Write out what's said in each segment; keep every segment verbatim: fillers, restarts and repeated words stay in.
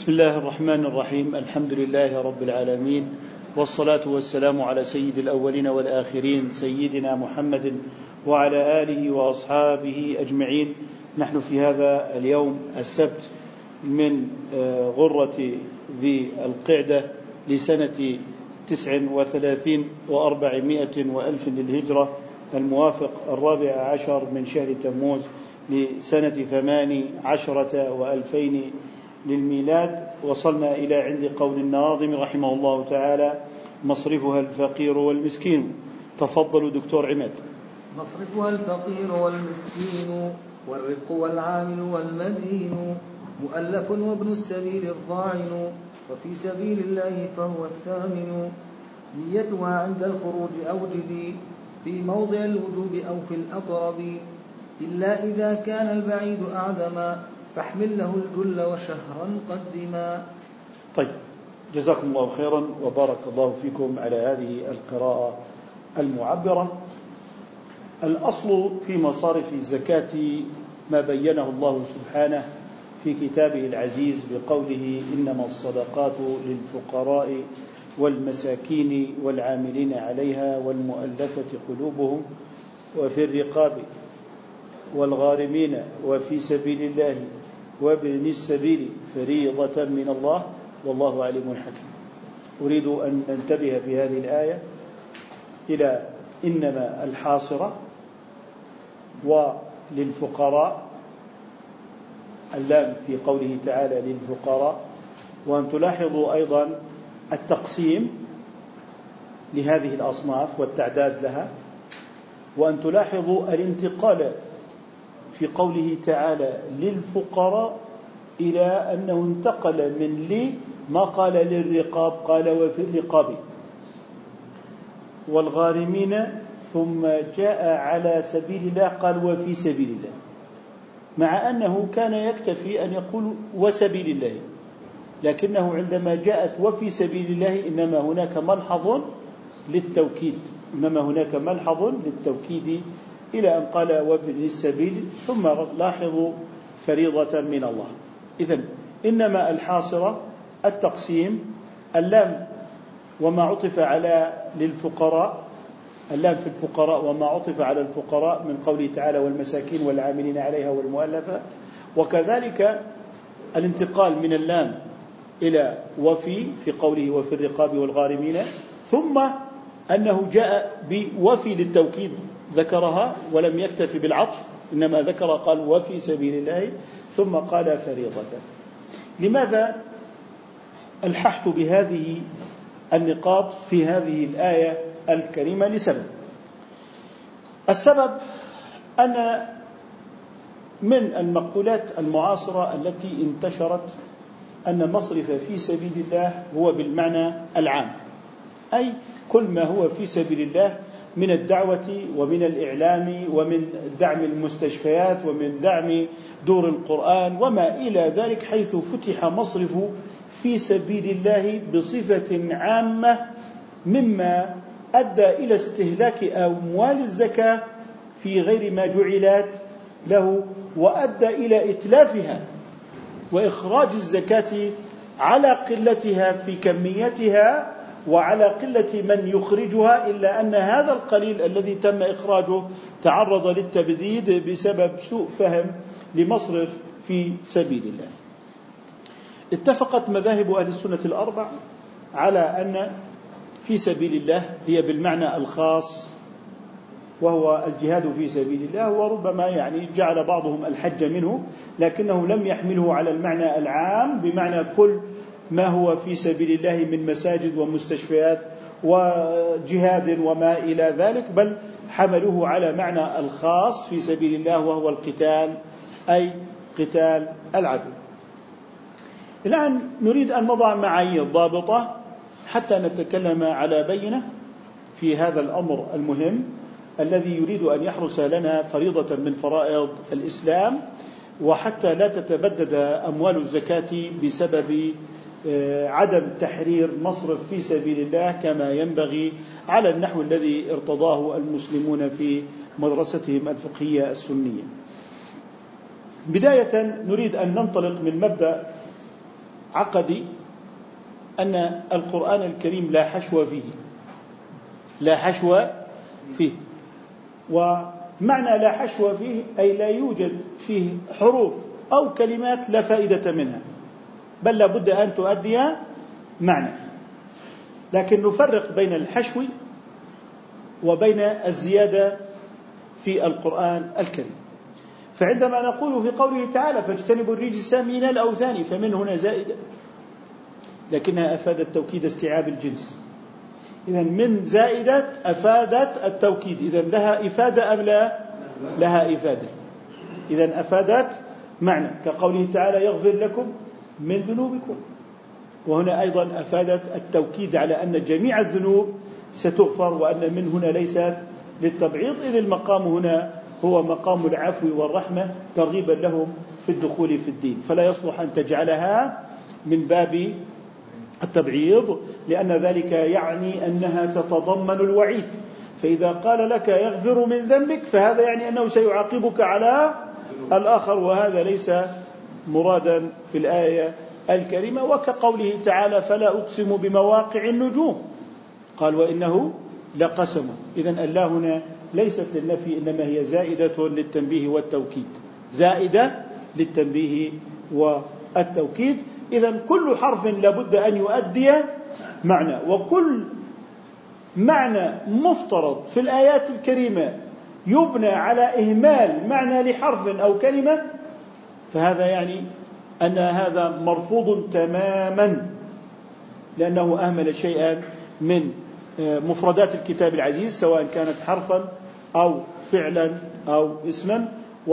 بسم الله الرحمن الرحيم. الحمد لله رب العالمين، والصلاة والسلام على سيد الأولين والآخرين سيدنا محمد وعلى آله وأصحابه أجمعين. نحن في هذا اليوم السبت من غرة ذي القعدة لسنة تسع وثلاثين وأربعمائة وألف للهجرة، الموافق الرابع عشر من شهر تموز لسنة ثمان عشرة وألفين للميلاد. وصلنا إلى عند قول الناظم رحمه الله تعالى: مصرفها الفقير والمسكين. تفضلوا دكتور عماد. مصرفها الفقير والمسكين، والرق والعامل والمدين، مؤلف وابن السبيل الضاعن، وفي سبيل الله فهو الثامن. نيتها عند الخروج أوجدي، في موضع الوجوب أو في الأقرب، إلا إذا كان البعيد أعدما، فاحمل له الجل وشهرا قدما. طيب، جزاكم الله خيرا وبارك الله فيكم على هذه القراءة المعبرة. الأصل في مصارف الزكاة ما بينه الله سبحانه في كتابه العزيز بقوله: إنما الصدقات للفقراء والمساكين والعاملين عليها والمؤلفة قلوبهم وفي الرقاب والغارمين وفي سبيل الله وابن السبيل فريضة من الله والله عليم حكيم. أريد أن ننتبه في هذه الآية إلى إنما الحاصرة وللفقراء، اللام في قوله تعالى للفقراء، وأن تلاحظوا أيضا التقسيم لهذه الأصناف والتعداد لها، وأن تلاحظوا الانتقال في قوله تعالى للفقراء إلى أنه انتقل من لي ما قال للرقاب، قال وفي الرقاب، والغارمين ثم جاء على سبيل الله قال وفي سبيل الله، مع أنه كان يكتفي أن يقول وسبيل الله، لكنه عندما جاءت وفي سبيل الله إنما هناك ملحظ للتوكيد إنما هناك ملحظ للتوكيد إلى أن قال وابن السبيل، ثم لاحظوا فريضة من الله. إذن إنما الحاصرة التقسيم، اللام وما عطف على للفقراء، اللام في الفقراء وما عطف على الفقراء من قوله تعالى والمساكين والعاملين عليها والمؤلفة، وكذلك الانتقال من اللام إلى وفي في قوله وفي الرقاب والغارمين، ثم أنه جاء بوفي للتوكيد ذكرها ولم يكتف بالعطف، إنما ذكر قال وفي سبيل الله ثم قال فريضة. لماذا ألححت بهذه النقاط في هذه الآية الكريمة؟ لسبب. السبب أن من المقولات المعاصرة التي انتشرت أن مصرف في سبيل الله هو بالمعنى العام، أي كل ما هو في سبيل الله من الدعوة ومن الإعلام ومن دعم المستشفيات ومن دعم دور القرآن وما إلى ذلك، حيث فتح مصرف في سبيل الله بصفة عامة، مما أدى إلى استهلاك أموال الزكاة في غير ما جعلت له، وأدى إلى إتلافها وإخراج الزكاة على قلتها في كميتها وعلى قلة من يخرجها، إلا أن هذا القليل الذي تم إخراجه تعرض للتبديد بسبب سوء فهم لمصرف في سبيل الله. اتفقت مذاهب أهل السنة الأربع على أن في سبيل الله هي بالمعنى الخاص، وهو الجهاد في سبيل الله، وربما يعني جعل بعضهم الحج منه، لكنه لم يحمله على المعنى العام بمعنى كل ما هو في سبيل الله من مساجد ومستشفيات وجهاد وما إلى ذلك، بل حملوه على معنى الخاص في سبيل الله، وهو القتال، أي قتال العدو. الآن نريد أن نضع معايير ضابطة حتى نتكلم على بينة في هذا الأمر المهم الذي يريد أن يحرس لنا فريضة من فرائض الإسلام، وحتى لا تتبدد أموال الزكاة بسبب عدم تحرير مصرف في سبيل الله كما ينبغي على النحو الذي ارتضاه المسلمون في مدرستهم الفقهية السنية. بداية نريد أن ننطلق من مبدأ عقدي أن القرآن الكريم لا حشو فيه، لا حشو فيه. ومعنى لا حشو فيه أي لا يوجد فيه حروف أو كلمات لا فائدة منها، بل لابد أن تؤدي معنى. لكن نفرق بين الحشو وبين الزيادة في القرآن الكريم. فعندما نقول في قوله تعالى فاجتنبوا الرجس من الأوثان، فمن هنا زائدة لكنها أفادت توكيد استيعاب الجنس. إذن من زائدة أفادت التوكيد، إذن لها إفادة أم لا؟ لها إفادة. إذن أفادت معنى، كقوله تعالى يغفر لكم من ذنوبكم، وهنا أيضا أفادت التوكيد على أن جميع الذنوب ستغفر، وأن من هنا ليست للتبعيض، إذ المقام هنا هو مقام العفو والرحمة ترغيبا لهم في الدخول في الدين، فلا يصلح أن تجعلها من باب التبعيض، لأن ذلك يعني أنها تتضمن الوعيد. فإذا قال لك يغفر من ذنبك فهذا يعني أنه سيعاقبك على الآخر، وهذا ليس مرادا في الآية الكريمة. وكقوله تعالى فلا أقسم بمواقع النجوم، قال وإنه لقسم. إذن الله هنا ليست للنفي، إنما هي زائدة للتنبيه والتوكيد، زائدة للتنبيه والتوكيد. إذن كل حرف لابد أن يؤدي معنى، وكل معنى مفترض في الآيات الكريمة يبنى على إهمال معنى لحرف أو كلمة، فهذا يعني أن هذا مرفوض تماما، لأنه أهمل شيئا من مفردات الكتاب العزيز، سواء كانت حرفا أو فعلا أو اسما.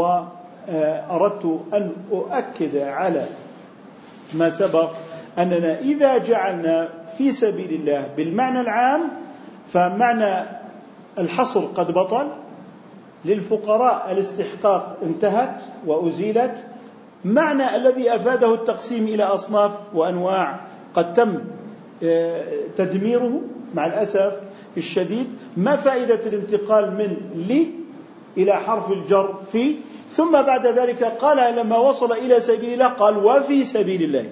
وأردت أن أؤكد على ما سبق أننا إذا جعلنا في سبيل الله بالمعنى العام فمعنى الحصر قد بطل، للفقراء الاستحقاق انتهت وأزيلت، معنى الذي أفاده التقسيم إلى أصناف وأنواع قد تم تدميره مع الأسف الشديد. ما فائدة الانتقال من لي إلى حرف الجر في، ثم بعد ذلك قال لما وصل إلى سبيل الله قال وفي سبيل الله.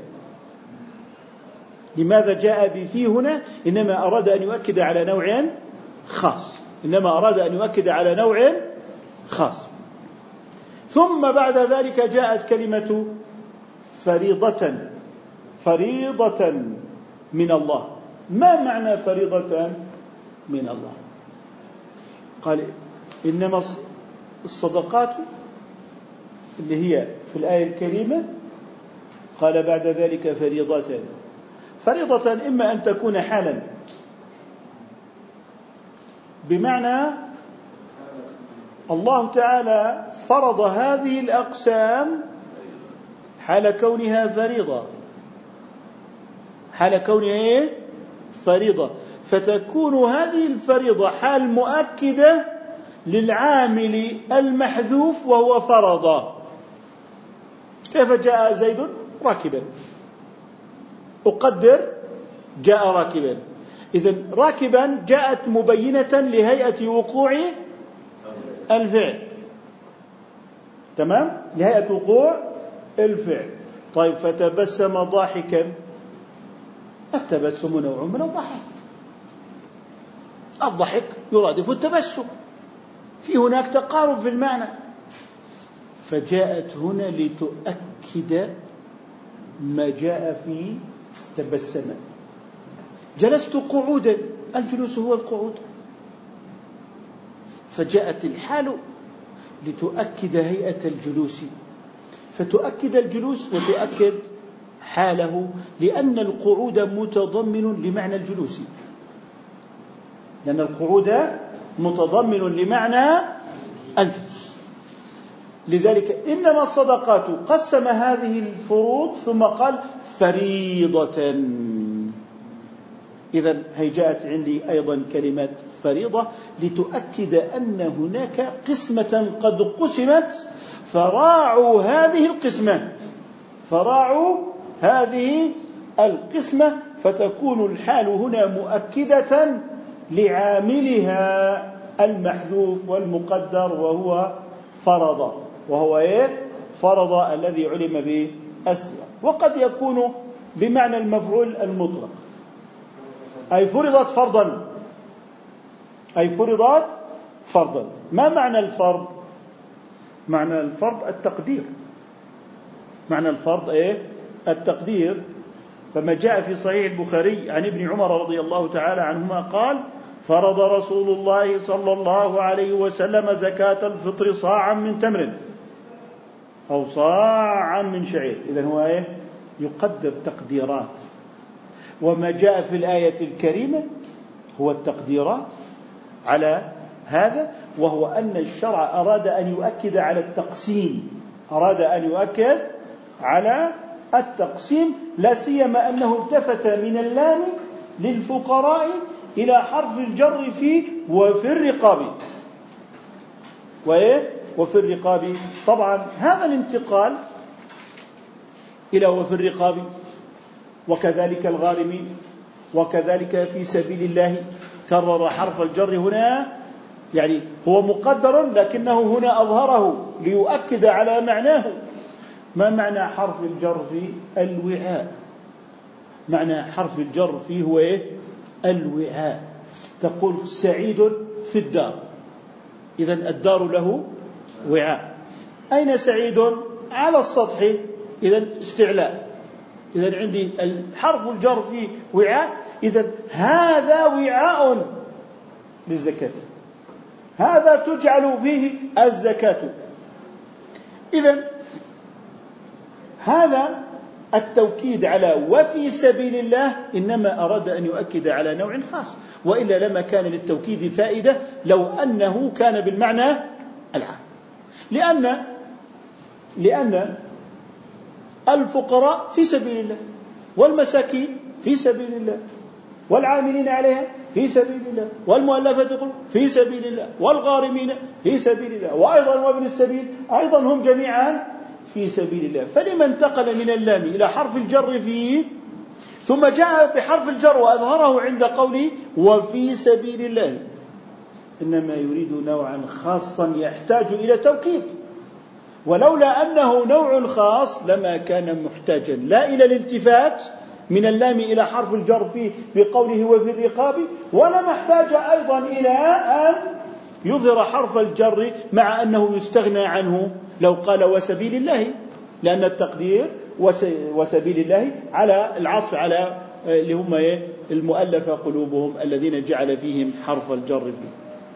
لماذا جاء بفي هنا؟ إنما أراد أن يؤكد على نوع خاص، إنما أراد أن يؤكد على نوع خاص. ثم بعد ذلك جاءت كلمة فريضة، فريضة من الله. ما معنى فريضة من الله؟ قال إنما الصدقات اللي هي في الآية الكريمة، قال بعد ذلك فريضة. فريضة إما أن تكون حالا، بمعنى الله تعالى فرض هذه الأقسام حال كونها فريضة، حال كونها إيه؟ فريضة، فتكون هذه الفريضة حال مؤكدة للعامل المحذوف وهو فرض. كيف جاء زيد راكبا؟ أقدر جاء راكبا، إذن راكبا جاءت مبينة لهيئة وقوع الفعل، تمام، لهيئة وقوع الفعل. طيب فتبسم ضاحكا، التبسم نوع من الضحك، الضحك يرادف التبسم، في هناك تقارب في المعنى. فجاءت هنا لتؤكد ما جاء في تبسم. جلست قعودا، الجلوس هو القعود، فجاءت الحال لتؤكد هيئة الجلوس، فتؤكد الجلوس وتؤكد حاله، لأن القعود متضمن لمعنى الجلوس، لأن القعود متضمن لمعنى الجلوس. لذلك إنما الصدقات قسم هذه الفروض ثم قال فريضة. إذن هي جاءت عندي أيضا كلمة فريضة لتؤكد أن هناك قسمة قد قسمت، فراعوا هذه القسمة، فراعوا هذه القسمة، فتكون الحال هنا مؤكدة لعاملها المحذوف والمقدر وهو فرض، وهو إيه؟ فرض الذي علم بالسياق. وقد يكون بمعنى المفعول المطلق، أي فرضت فرضا، أي فرضت فرضا. ما معنى الفرض؟ معنى الفرض التقدير، معنى الفرض إيه؟ التقدير. فما جاء في صحيح البخاري عن ابن عمر رضي الله تعالى عنهما قال: فرض رسول الله صلى الله عليه وسلم زكاة الفطر صاعا من تمر أو صاعا من شعير. إذن هو إيه؟ يقدر تقديرات. وما جاء في الآية الكريمة هو التقديرات على هذا، وهو أن الشرع أراد أن يؤكد على التقسيم، أراد أن يؤكد على التقسيم، لا سيما أنه التفت من اللام للفقراء إلى حرف الجر في وفي الرقاب، وإيه؟ وفي الرقاب. طبعا هذا الانتقال إلى وفي الرقاب، وكذلك الغارمين، وكذلك في سبيل الله، كرر حرف الجر هنا، يعني هو مقدر لكنه هنا أظهره ليؤكد على معناه. ما معنى حرف الجر في الوعاء؟ معنى حرف الجر فيه هو إيه؟ الوعاء. تقول سعيد في الدار، إذن الدار له وعاء. أين سعيد؟ على السطح، إذن استعلاء. إذن عندي حرف الجر فيه وعاء، إذن هذا وعاء للزكاة، هذا تجعل فيه الزكاة. إذن هذا التوكيد على وفي سبيل الله إنما أراد أن يؤكد على نوع خاص، وإلا لما كان للتوكيد فائدة لو أنه كان بالمعنى العام. لأن لأن الفقراء في سبيل الله، والمساكين في سبيل الله، والعاملين عليها في سبيل الله، والمؤلفة قلوبهم في سبيل الله، والغارمين في سبيل الله، وأيضا وابن السبيل أيضا هم جميعا في سبيل الله. فلما انتقل من اللام إلى حرف الجر فيه ثم جاء بحرف الجر وأظهره عند قوله وفي سبيل الله؟ إنما يريد نوعا خاصا يحتاج إلى توكيد، ولولا أنه نوع خاص لما كان محتاجا لا إلى الالتفات من اللام إلى حرف الجر فيه بقوله وفي الرقاب، ولا محتاج أيضا إلى أن يظهر حرف الجر مع أنه يستغنى عنه لو قال وسبيل الله، لأن التقدير وسبيل الله على العطف على اللي هم المؤلفة قلوبهم الذين جعل فيهم حرف الجر فيه.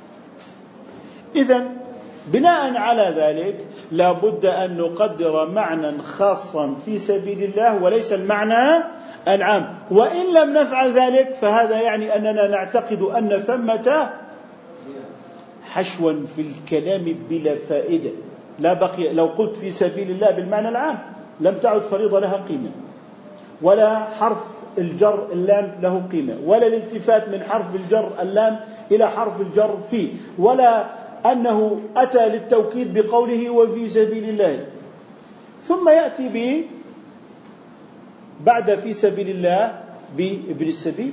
إذن بناء على ذلك لا بد أن نقدر معنى خاصا في سبيل الله وليس المعنى العام، وإن لم نفعل ذلك فهذا يعني أننا نعتقد أن ثمة حشوا في الكلام بلا فائدة. لا بقي، لو قلت في سبيل الله بالمعنى العام لم تعد فريضة لها قيمة، ولا حرف الجر اللام له قيمة، ولا الالتفات من حرف الجر اللام إلى حرف الجر فيه، ولا أنه أتى للتوكيد بقوله وفي سبيل الله. ثم يأتي به بعد في سبيل الله بابن السبيل،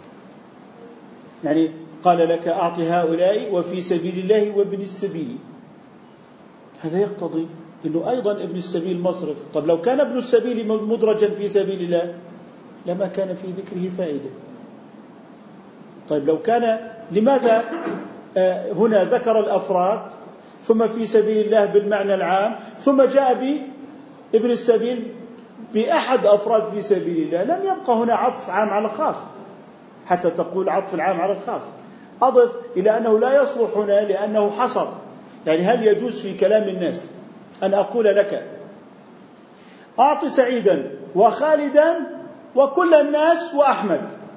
يعني قال لك أعط هؤلاء وفي سبيل الله وابن السبيل. هذا يقتضي أنه أيضا ابن السبيل مصرف. طب لو كان ابن السبيل مدرجا في سبيل الله لما كان في ذكره فائدة. طيب لو كان، لماذا هنا ذكر الأفراد ثم في سبيل الله بالمعنى العام ثم جاء بابن السبيل بأحد أفراد في سبيل الله؟ لم يبقى هنا عطف عام على خاص حتى تقول عطف العام على الخاص. أضف إلى أنه لا يصلح هنا لأنه حصر. يعني هل يجوز في كلام الناس أن أقول لك أعطي سعيدا وخالدا وكل الناس وأحمد،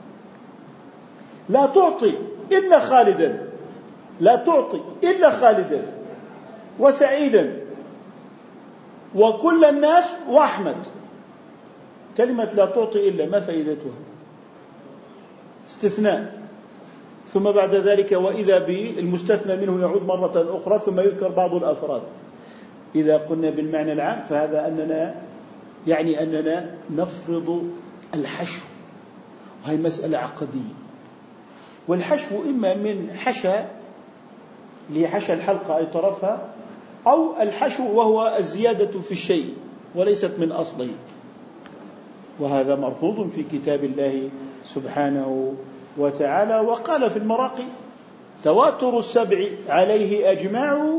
لا تعطي إلا خالدا، لا تعطي إلا خالدا وسعيدا وكل الناس وأحمد؟ كلمة لا تعطي إلا ما فائدتها؟ استثناء، ثم بعد ذلك وإذا بالمستثنى منه يعود مرة أخرى ثم يذكر بعض الأفراد. إذا قلنا بالمعنى العام فهذا أننا يعني أننا نفرض الحشو، وهي مسألة عقدية. والحشو إما من حشى لحشى الحلقة أي طرفها، أو الحشو وهو الزيادة في الشيء وليست من أصله. وهذا مرفوض في كتاب الله سبحانه وتعالى. وقال في المراقي: تواتر السبع عليه أجمعوا،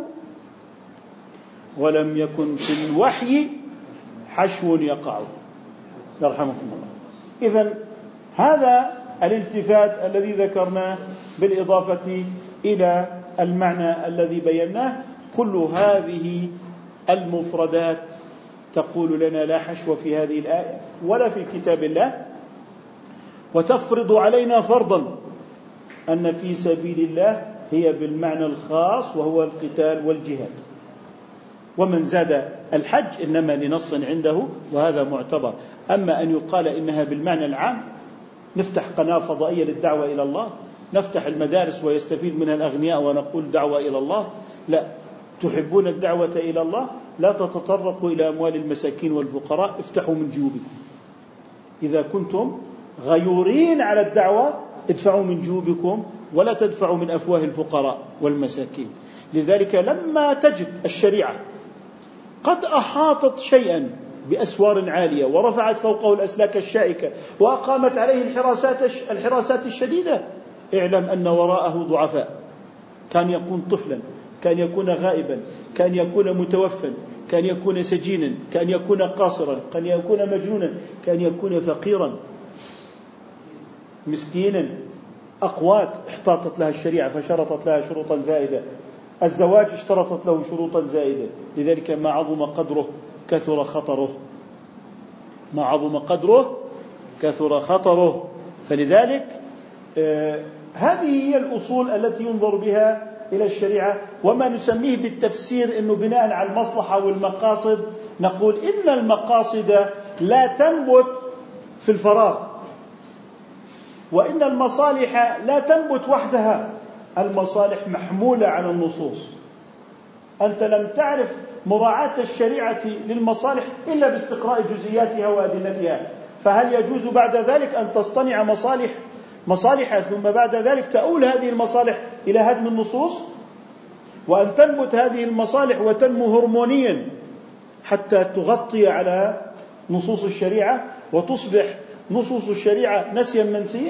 ولم يكن في الوحي حشو يقع. يرحمكم الله. إذن هذا الالتفات الذي ذكرناه بالإضافة إلى المعنى الذي بيناه، كل هذه المفردات تقول لنا لا حشو في هذه الآية ولا في كتاب الله، وتفرض علينا فرضا أن في سبيل الله هي بالمعنى الخاص وهو القتال والجهاد. ومن زاد الحج إنما لنص عنده وهذا معتبر. أما أن يقال إنها بالمعنى العام، نفتح قناة فضائية للدعوة إلى الله، نفتح المدارس ويستفيد منها الأغنياء ونقول دعوة إلى الله، لا. تحبون الدعوة إلى الله لا تتطرقوا إلى أموال المساكين والفقراء، افتحوا من جيوبكم. إذا كنتم غيورين على الدعوة ادفعوا من جيوبكم ولا تدفعوا من أفواه الفقراء والمساكين. لذلك لما تجد الشريعة قد أحاطت شيئا بأسوار عالية ورفعت فوقه الأسلاك الشائكة وأقامت عليه الحراسات الحراسات الشديدة، اعلم أن وراءه ضعفاء. كان يكون طفلا، كان يكون غائبا، كان يكون متوفا، كان يكون سجينا، كان يكون قاصرا، كان يكون مجنونا، كان يكون فقيرا مسكينا. أقوات احتاطت لها الشريعة فشرطت لها شروطا زائدة، الزواج اشترطت له شروطا زائدة. لذلك ما عظم قدره كثر خطره، ما عظم قدره كثر خطره. فلذلك آه هذه هي الأصول التي ينظر بها إلى الشريعة. وما نسميه بالتفسير أنه بناء على المصلحة والمقاصد، نقول إن المقاصد لا تنبت في الفراغ، وإن المصالح لا تنبت وحدها، المصالح محمولة على النصوص. أنت لم تعرف مراعاة الشريعة للمصالح إلا باستقراء جزئياتها وأدلتها، فهل يجوز بعد ذلك أن تصطنع مصالح مصالح ثم بعد ذلك تؤول هذه المصالح إلى هدم النصوص، وأن تنبت هذه المصالح وتنمو هرمونيا حتى تغطي على نصوص الشريعة وتصبح نصوص الشريعة نسيا منسيا؟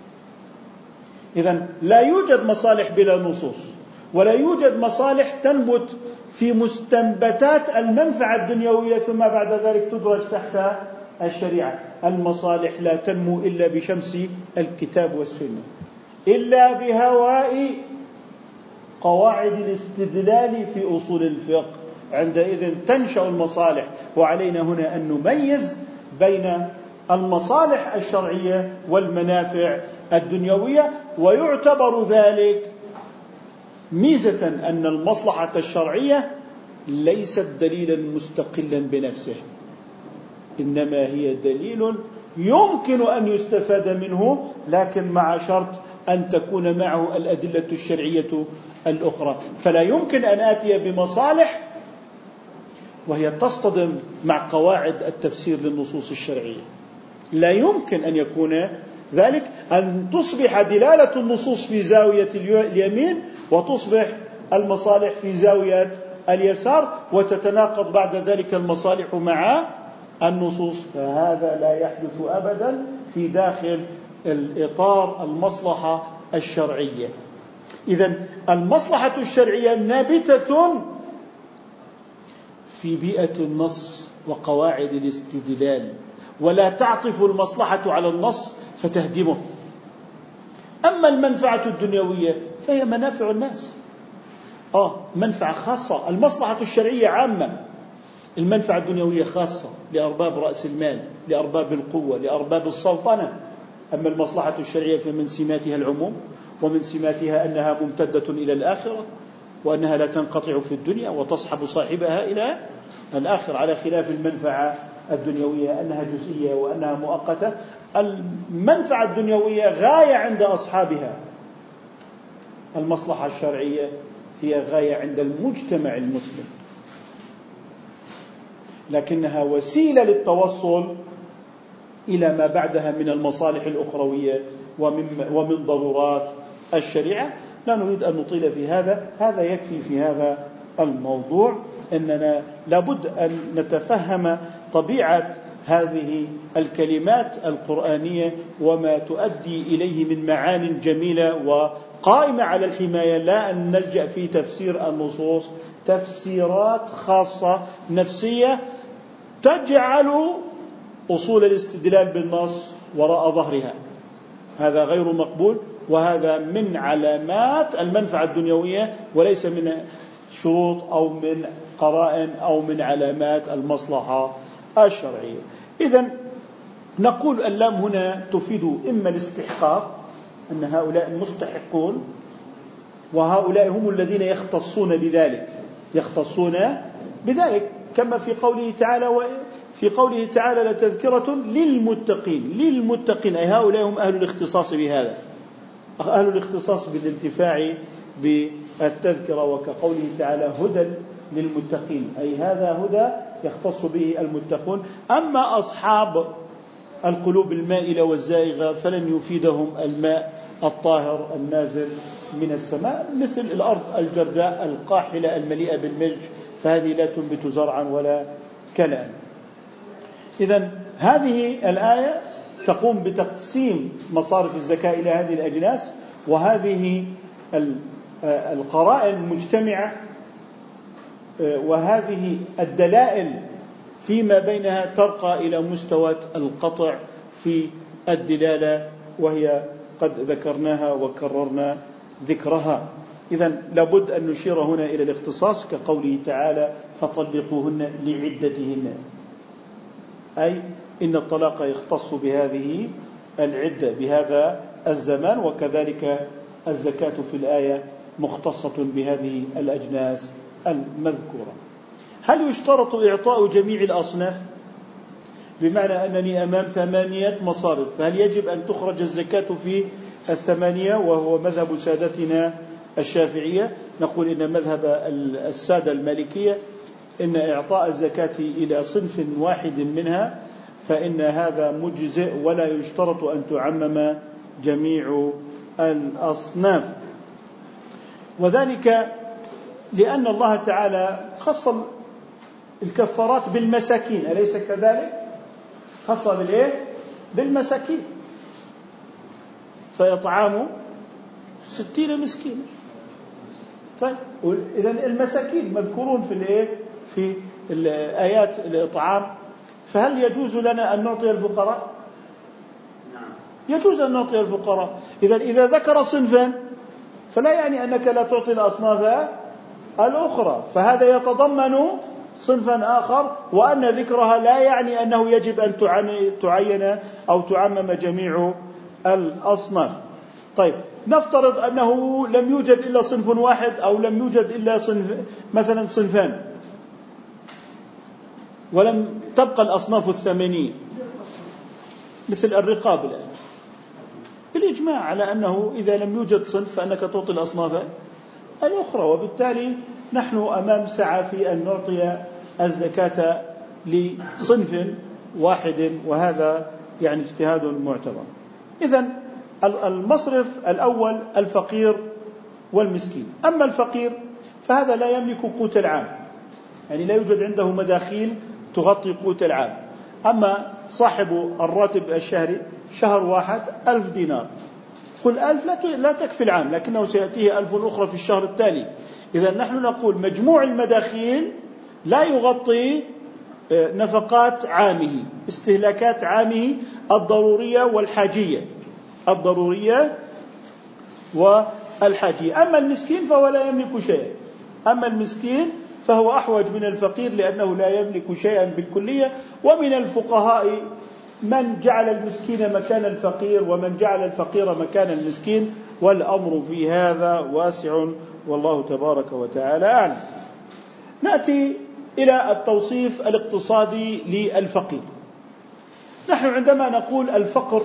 إذن لا يوجد مصالح بلا نصوص، ولا يوجد مصالح تنبت في مستنبتات المنفعة الدنيوية ثم بعد ذلك تدرج تحت الشريعة. المصالح لا تنمو إلا بشمس الكتاب والسنة، إلا بهواء قواعد الاستدلال في أصول الفقه، عندئذ تنشأ المصالح. وعلينا هنا أن نميز بين المصالح الشرعية والمنافع الدنيوية، ويعتبر ذلك ميزة أن المصلحة الشرعية ليست دليلا مستقلا بنفسه، إنما هي دليل يمكن أن يستفاد منه، لكن مع شرط أن تكون معه الأدلة الشرعية الأخرى. فلا يمكن أن آتي بمصالح وهي تصطدم مع قواعد التفسير للنصوص الشرعية، لا يمكن أن يكون ذلك، أن تصبح دلالة النصوص في زاوية اليمين وتصبح المصالح في زاوية اليسار، وتتناقض بعد ذلك المصالح مع النصوص. فهذا لا يحدث أبدا في داخل الإطار المصلحة الشرعية. إذن المصلحة الشرعية نابتة في بيئة النص وقواعد الاستدلال، ولا تعطف المصلحة على النص فتهدمه. أما المنفعة الدنيوية فهي منافع الناس، آه منفعة خاصة. المصلحة الشرعية عامة، المنفعة الدنيوية خاصة لأرباب رأس المال، لأرباب القوة، لأرباب السلطنة. أما المصلحة الشرعية فمن سماتها العموم، ومن سماتها أنها ممتدة إلى الآخرة، وأنها لا تنقطع في الدنيا وتصحب صاحبها إلى الآخر، على خلاف المنفعة الدنيوية أنها جزئية وأنها مؤقتة. المنفعة الدنيوية غاية عند أصحابها، المصلحة الشرعية هي غاية عند المجتمع المسلم، لكنها وسيلة للتوصل إلى ما بعدها من المصالح الأخروية ومن, ومن ضرورات الشريعة. لا نريد أن نطيل في هذا، هذا يكفي في هذا الموضوع. أننا لابد أن نتفهم طبيعة هذه الكلمات القرآنية وما تؤدي إليه من معان جميلة وقائمة على الحماية، لا أن نلجأ في تفسير النصوص تفسيرات خاصة نفسية تجعل أصول الاستدلال بالنص وراء ظهرها. هذا غير مقبول، وهذا من علامات المنفعة الدنيوية وليس من شروط أو من قرائن أو من علامات المصلحة الشرعية. إذن نقول اللام هنا تفيد إما الاستحقاق، أن هؤلاء المستحقون، وهؤلاء هم الذين يختصون بذلك يختصون بذلك كما في قوله تعالى في قوله تعالى لتذكرة للمتقين. للمتقين أي هؤلاء هم أهل الاختصاص بهذا، أهل الاختصاص بالانتفاع بالتذكرة، وكقوله تعالى هدى للمتقين أي هذا هدى يختص به المتقون. أما أصحاب القلوب المائلة والزائغة فلن يفيدهم الماء الطاهر النازل من السماء، مثل الأرض الجرداء القاحلة المليئة بالملح، فهذه لا تنبت زرعا ولا كلأ. إذن هذه الآية تقوم بتقسيم مصارف الزكاة إلى هذه الأجناس، وهذه القرائن المجتمعة وهذه الدلائل فيما بينها ترقى إلى مستوى القطع في الدلالة، وهي قد ذكرناها وكررنا ذكرها. إذن لابد أن نشير هنا إلى الاختصاص كقوله تعالى فطلقوهن لعدتهن، أي إن الطلاق يختص بهذه العدة بهذا الزمان، وكذلك الزكاة في الآية مختصة بهذه الأجناس المذكورة. هل يشترط إعطاء جميع الأصناف؟ بمعنى أنني أمام ثمانية مصارف، فهل يجب أن تخرج الزكاة في الثمانية وهو مذهب سادتنا الشافعية؟ نقول إن مذهب السادة المالكية إن إعطاء الزكاة إلى صنف واحد منها فإن هذا مجزئ، ولا يشترط أن تعمم جميع الأصناف، وذلك لأن الله تعالى خص الكفارات بالمساكين، أليس كذلك؟ خص بالإيه؟ بالمساكين، فيطعام ستين مسكين. طيب إذن المساكين مذكورون في الإيه؟ في الآيات الإطعام، فهل يجوز لنا أن نعطي الفقراء؟ يجوز أن نعطي الفقراء. إذن إذا ذكر صنفا فلا يعني أنك لا تعطي الأصناف الأخرى، فهذا يتضمن صنفا آخر، وأن ذكرها لا يعني أنه يجب أن تعين أو تعمم جميع الأصناف. طيب نفترض أنه لم يوجد إلا صنف واحد أو لم يوجد إلا صنف مثلا صنفان، ولم تبقى الأصناف الثمانية مثل الرقاب الآن، بالإجماع على أنه إذا لم يوجد صنف فأنك تعطي الأصناف الأخرى، وبالتالي نحن أمام سعة في أن نعطي الزكاة لصنف واحد، وهذا يعني اجتهاد معتبر. إذن المصرف الأول الفقير والمسكين. أما الفقير فهذا لا يملك قوت العام، يعني لا يوجد عنده مداخيل تغطي قوت العام. أما صاحب الراتب الشهري شهر واحد ألف دينار، قل ألف لا تكفي العام، لكنه سيأتيه ألف أخرى في الشهر التالي. إذا نحن نقول مجموع المداخيل لا يغطي نفقات عامه، استهلاكات عامه الضرورية والحاجية الضرورية والحاجية. أما المسكين فهو لا يملك شيئا، أما المسكين فهو أحوج من الفقير لأنه لا يملك شيئا بالكلية. ومن الفقهاء من جعل المسكين مكان الفقير ومن جعل الفقير مكان المسكين، والأمر في هذا واسع والله تبارك وتعالى أعلم. نأتي إلى التوصيف الاقتصادي للفقير. نحن عندما نقول الفقر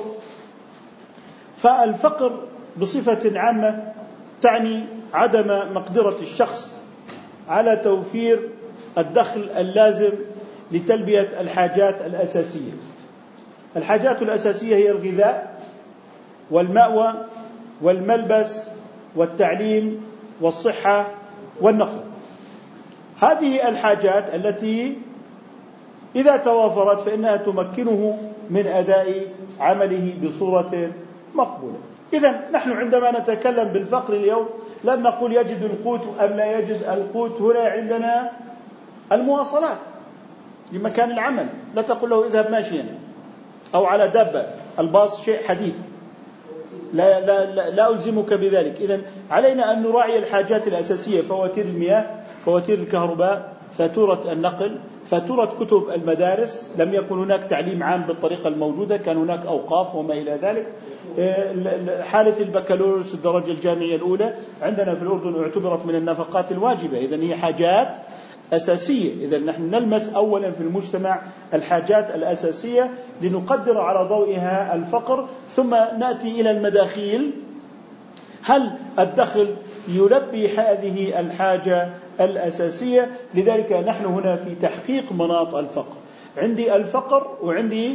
فالفقر بصفة عامة تعني عدم مقدرة الشخص على توفير الدخل اللازم لتلبية الحاجات الأساسية. الحاجات الأساسية هي الغذاء والمأوى والملبس والتعليم والصحة والنقل. هذه الحاجات التي إذا توافرت فإنها تمكنه من أداء عمله بصورة مقبولة. إذن نحن عندما نتكلم بالفقر اليوم لن نقول يجد القوت أم لا يجد القوت، هنا عندنا المواصلات لمكان العمل، لا تقول له اذهب ماشيا أو على دابة، الباص شيء حديث، لا, لا, لا, لا ألزمك بذلك. إذن علينا أن نراعي الحاجات الأساسية، فواتير المياه، فواتير الكهرباء، فاتورة النقل، فاتورة كتب المدارس. لم يكن هناك تعليم عام بالطريقة الموجودة، كان هناك أوقاف وما إلى ذلك. حالة البكالوريوس الدرجة الجامعية الأولى عندنا في الأردن اعتبرت من النفقات الواجبة، إذن هي حاجات أساسية. إذن نحن نلمس أولا في المجتمع الحاجات الأساسية لنقدر على ضوئها الفقر، ثم نأتي إلى المداخيل. هل الدخل يلبي هذه الحاجة الأساسية؟ لذلك نحن هنا في تحقيق مناط الفقر. عندي الفقر وعندي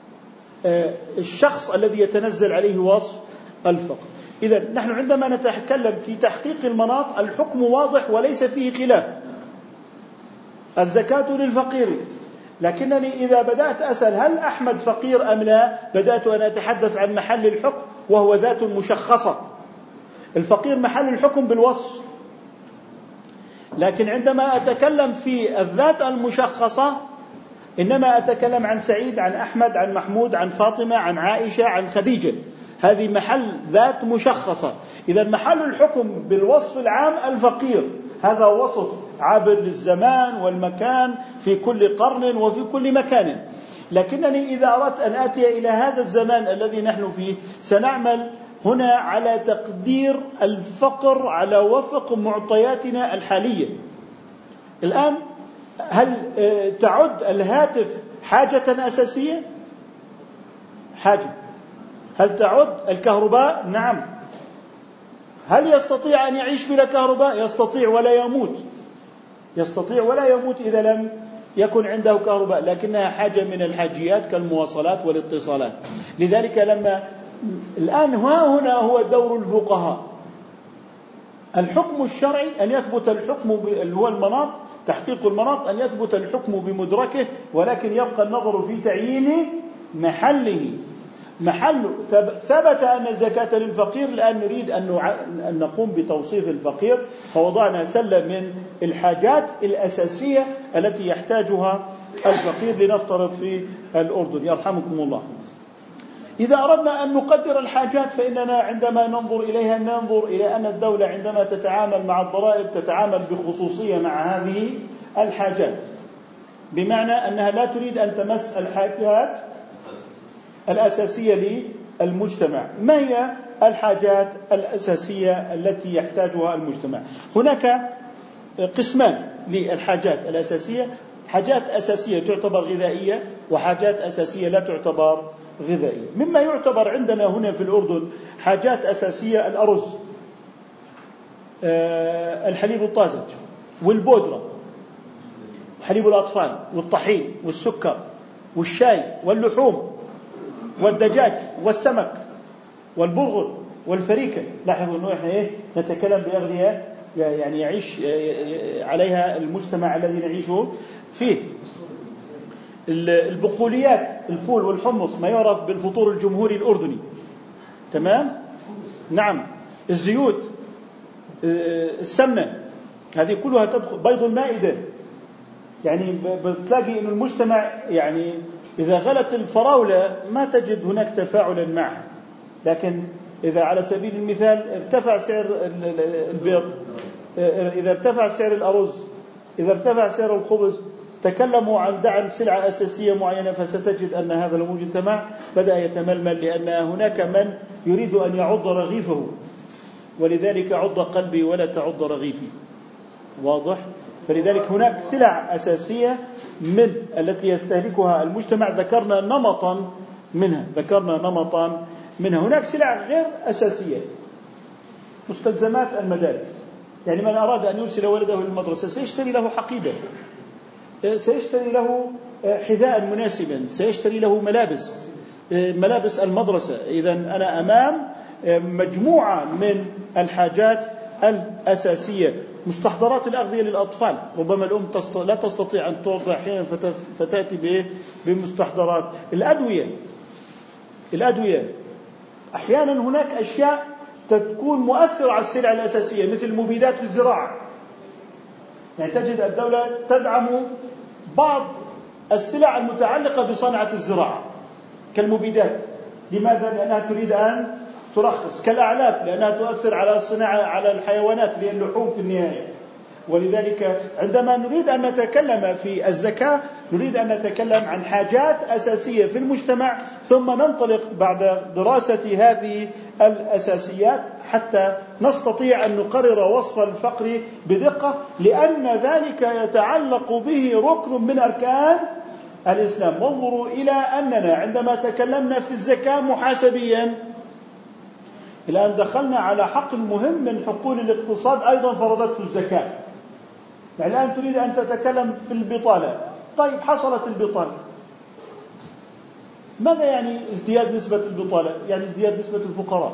الشخص الذي يتنزل عليه وصف الفقر. إذن نحن عندما نتكلم في تحقيق المناط الحكم واضح وليس فيه خلاف، الزكاة للفقير. لكنني إذا بدأت أسأل هل أحمد فقير أم لا، بدأت أن أتحدث عن محل الحكم وهو ذات مشخصة. الفقير محل الحكم بالوصف، لكن عندما أتكلم في الذات المشخصة إنما أتكلم عن سعيد، عن أحمد، عن محمود، عن فاطمة، عن عائشة، عن خديجة. هذه محل ذات مشخصة. إذا محل الحكم بالوصف العام الفقير، هذا وصف عابر للزمان والمكان في كل قرن وفي كل مكان. لكنني إذا أردت أن آتي إلى هذا الزمان الذي نحن فيه سنعمل هنا على تقدير الفقر على وفق معطياتنا الحالية. الآن هل تعد الهاتف حاجة أساسية؟ حاجة. هل تعد الكهرباء؟ نعم. هل يستطيع أن يعيش بلا كهرباء؟ يستطيع ولا يموت، يستطيع ولا يموت إذا لم يكن عنده كهرباء، لكنها حاجة من الحاجيات كالمواصلات والاتصالات. لذلك لما الآن ها هنا هو دور الفقهاء. الحكم الشرعي أن يثبت الحكم اللي هو المناط، تحقيق المناط، أن يثبت الحكم بمدركه، ولكن يبقى النظر في تعيين محله. محل ثبت أن الزكاة للفقير، الآن نريد أن نقوم بتوصيف الفقير، فوضعنا سلة من الحاجات الأساسية التي يحتاجها الفقير. لنفترض في الأردن يرحمكم الله، إذا أردنا أن نقدر الحاجات فإننا عندما ننظر إليها ننظر إلى أن الدولة عندما تتعامل مع الضرائب تتعامل بخصوصية مع هذه الحاجات، بمعنى أنها لا تريد أن تمس الحاجات الأساسية للمجتمع. ما هي الحاجات الأساسية التي يحتاجها المجتمع؟ هناك قسمان للحاجات الأساسية: حاجات أساسية تعتبر غذائية، وحاجات أساسية لا تعتبر غذائية. مما يعتبر عندنا هنا في الأردن حاجات أساسية: الأرز، الحليب الطازج والبودرة، حليب الأطفال والطحين والسكر والشاي واللحوم والدجاج والسمك والبرغل والفريكة. لاحظوا أنه إحنا إيه نتكلم بأغذية يعني يعيش عليها المجتمع الذي نعيشه فيه. البقوليات، الفول والحمص، ما يعرف بالفطور الجمهوري الأردني، تمام؟ نعم. الزيوت، السمنة، هذه كلها تدخل. بيض المائدة، يعني بتلاقي إنه المجتمع يعني إذا غلت الفراولة ما تجد هناك تفاعلا معها، لكن إذا على سبيل المثال ارتفع سعر البيض، إذا ارتفع سعر الأرز، إذا ارتفع سعر الخبز، تكلموا عن دعم سلعة أساسية معينة، فستجد أن هذا المجتمع بدأ يتململ، لأن هناك من يريد أن يعض رغيفه، ولذلك عض قلبي ولا تعض رغيفي. واضح؟ فلذلك هناك سلع أساسية من التي يستهلكها المجتمع، ذكرنا نمطا منها ذكرنا نمطا منها هناك سلع غير أساسية: مستلزمات المدارس. يعني من أراد أن يرسل ولده للمدرسة سيشتري له حقيبة، سيشتري له حذاء مناسبا، سيشتري له ملابس ملابس المدرسة. إذن أنا أمام مجموعة من الحاجات الأساسية. مستحضرات الأغذية للأطفال، ربما الأم لا تستطيع أن ترضع أحيانا فتأتي بمستحضرات. الأدوية الأدوية أحيانا هناك أشياء تكون مؤثرة على السلع الأساسية مثل المبيدات في الزراعة. يعني تجد الدولة تدعم بعض السلع المتعلقة بصنعة الزراعة كالمبيدات. لماذا؟ لأنها تريد أن ترخص. كالأعلاف لأنها تؤثر على الصناعة على الحيوانات للحوم في النهاية. ولذلك عندما نريد أن نتكلم في الزكاة نريد أن نتكلم عن حاجات أساسية في المجتمع، ثم ننطلق بعد دراسة هذه الأساسيات حتى نستطيع أن نقرر وصف الفقر بدقة، لأن ذلك يتعلق به ركن من أركان الإسلام. وانظروا إلى أننا عندما تكلمنا في الزكاة محاسبيا الآن دخلنا على حقل مهم من حقول الاقتصاد أيضا فرضته الزكاة. يعني الآن تريد أن تتكلم في البطالة. طيب حصلت البطالة، ماذا يعني ازدياد نسبة البطالة؟ يعني ازدياد نسبة الفقراء.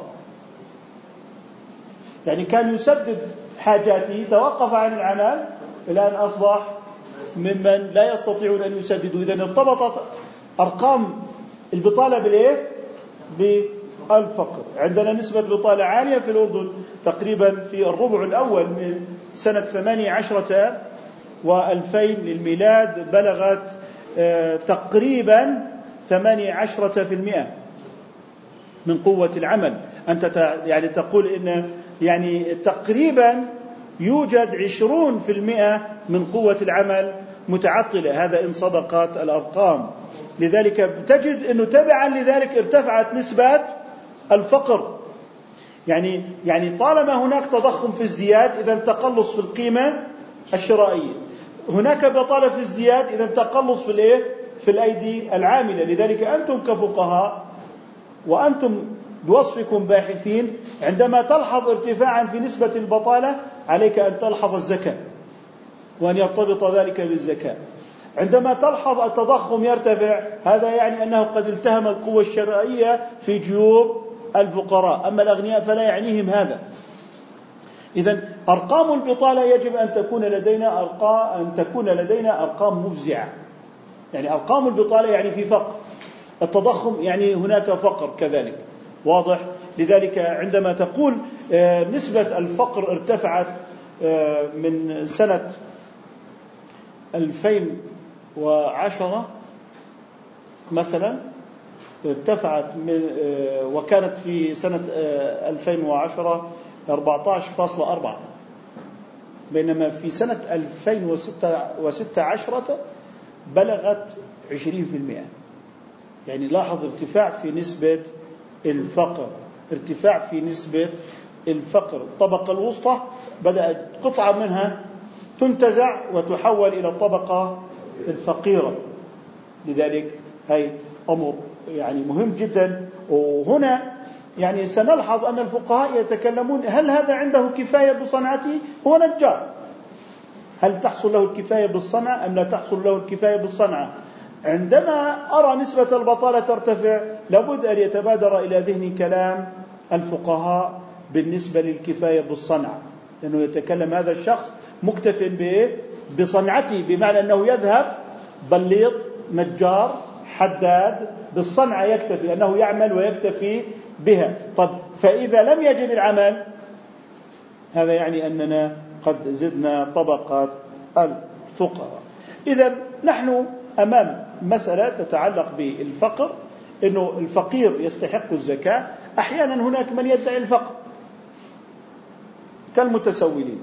يعني كان يسدد حاجاته توقف عن العمل، الآن أصبح ممن لا يستطيعون أن يسددوا. إذن ارتبطت أرقام البطالة بالإيه؟ بالفقر. عندنا نسبة بطالة عالية في الأردن، تقريبا في الربع الأول من سنة ثمانية عشرة وألفين للميلاد بلغت آه تقريبا ثمانية عشرة في المئة من قوة العمل. أنت يعني تقول إن يعني تقريبا يوجد عشرون في المئة من قوة العمل متعطلة، هذا إن صدقت الأرقام. لذلك تجد أنه تبعا لذلك ارتفعت نسبة الفقر. يعني يعني طالما هناك تضخم في ازدياد إذا تقلص في القيمة الشرائية، هناك بطالة في ازدياد إذا تقلص في الإيه؟ في الأيدي العاملة. لذلك أنتم كفقهاء وأنتم بوصفكم باحثين عندما تلحظ ارتفاعا في نسبة البطالة عليك أن تلحظ الزكاة وأن يرتبط ذلك بالزكاة. عندما تلحظ التضخم يرتفع هذا يعني أنه قد التهم القوة الشرائية في جيوب الفقراء، أما الأغنياء فلا يعنيهم هذا. إذن أرقام البطالة يجب أن تكون لدينا أرقام أن تكون لدينا أرقام مفزعة. يعني أرقام البطالة يعني في فقر، التضخم يعني هناك فقر كذلك، واضح؟ لذلك عندما تقول نسبة الفقر ارتفعت من سنة ألفين وعشرة مثلا ارتفعت من وكانت في سنة ألفين وعشرة أربعة عشر فاصلة أربعة، بينما في سنة ألفين وستة عشر بلغت عشرين في المئة. يعني لاحظ ارتفاع في نسبة الفقر، ارتفاع في نسبة الفقر. الطبقة الوسطى بدأت قطعة منها تنتزع وتحول إلى الطبقة الفقيرة. لذلك هاي أمر يعني مهم جدا. وهنا يعني سنلحظ أن الفقهاء يتكلمون هل هذا عنده كفاية بصنعته؟ هو نجار، هل تحصل له الكفاية بالصنعة أم لا تحصل له الكفاية بالصنعة؟ عندما أرى نسبة البطالة ترتفع لابد أن يتبادر إلى ذهني كلام الفقهاء بالنسبة للكفاية بالصنعة، لأنه يتكلم هذا الشخص مكتف بصنعته، بمعنى أنه يذهب بليط نجار حداد بالصنعة يكتفي، أنه يعمل ويكتفي بها. طب فإذا لم يجد العمل هذا يعني أننا قد زدنا طبقة الفقراء. إذن نحن أمام مسألة تتعلق بالفقر، إنه الفقير يستحق الزكاة. أحيانا هناك من يدعي الفقر كالمتسولين.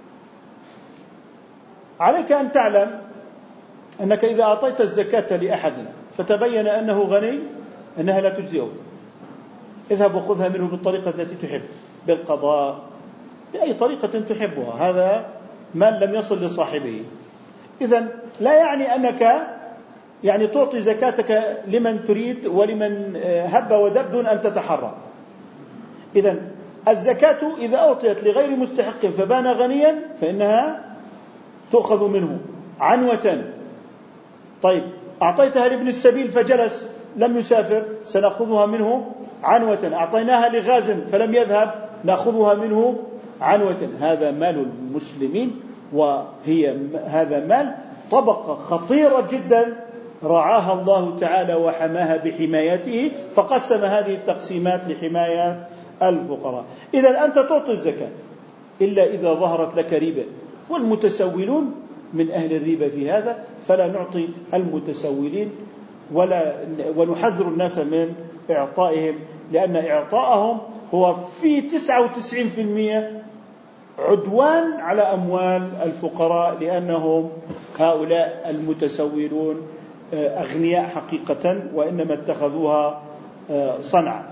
عليك أن تعلم أنك إذا أعطيت الزكاة لأحد فتبين أنه غني أنها لا تجزئه، اذهب وخذها منه بالطريقة التي تحب، بالقضاء، بأي طريقة تحبها، هذا مال لم يصل لصاحبه. إذن لا يعني أنك يعني تعطي زكاتك لمن تريد ولمن هب ودب دون أن تتحرى. إذن الزكاة إذا أعطيت لغير مستحق فبان غنيا فإنها تؤخذ منه عنوة. طيب أعطيتها لابن السبيل فجلس لم يسافر سنأخذها منه عنوة. أعطيناها لغازم فلم يذهب نأخذها منه عنوة، هذا مال المسلمين، وهي هذا مال طبقة خطيرة جدا رعاها الله تعالى وحماها بحمايته، فقسم هذه التقسيمات لحماية الفقراء. إذا أنت تعطي الزكاة إلا إذا ظهرت لك ربا، والمتسولون من أهل الربا في هذا، فلا نعطي المتسولين ولا ونحذر الناس من إعطائهم، لأن إعطائهم هو في تسعة وتسعين بالمئة عدوان على أموال الفقراء، لأنهم هؤلاء المتسولون أغنياء حقيقة، وإنما اتخذوها صنعا.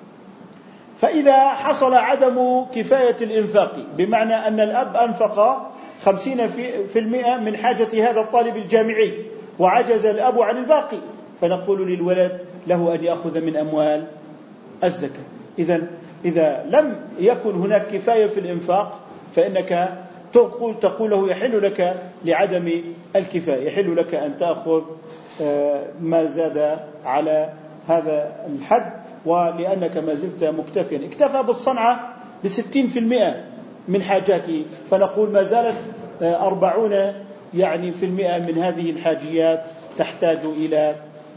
فإذا حصل عدم كفاية الإنفاق، بمعنى أن الأب أنفق خمسين في المئة من حاجة هذا الطالب الجامعي وعجز الأب عن الباقي، فنقول للولد له أن يأخذ من أموال الزكاة. إذن إذا لم يكن هناك كفاية في الإنفاق فإنك تقول, تقول له يحل لك لعدم الكفاية، يحل لك أن تأخذ ما زاد على هذا الحد، ولأنك ما زلت مكتفيا. اكتفى بالصنعة بستين في المئة من حاجاته، فنقول ما زالت أربعون يعني في المئة من هذه الحاجيات تحتاج إلى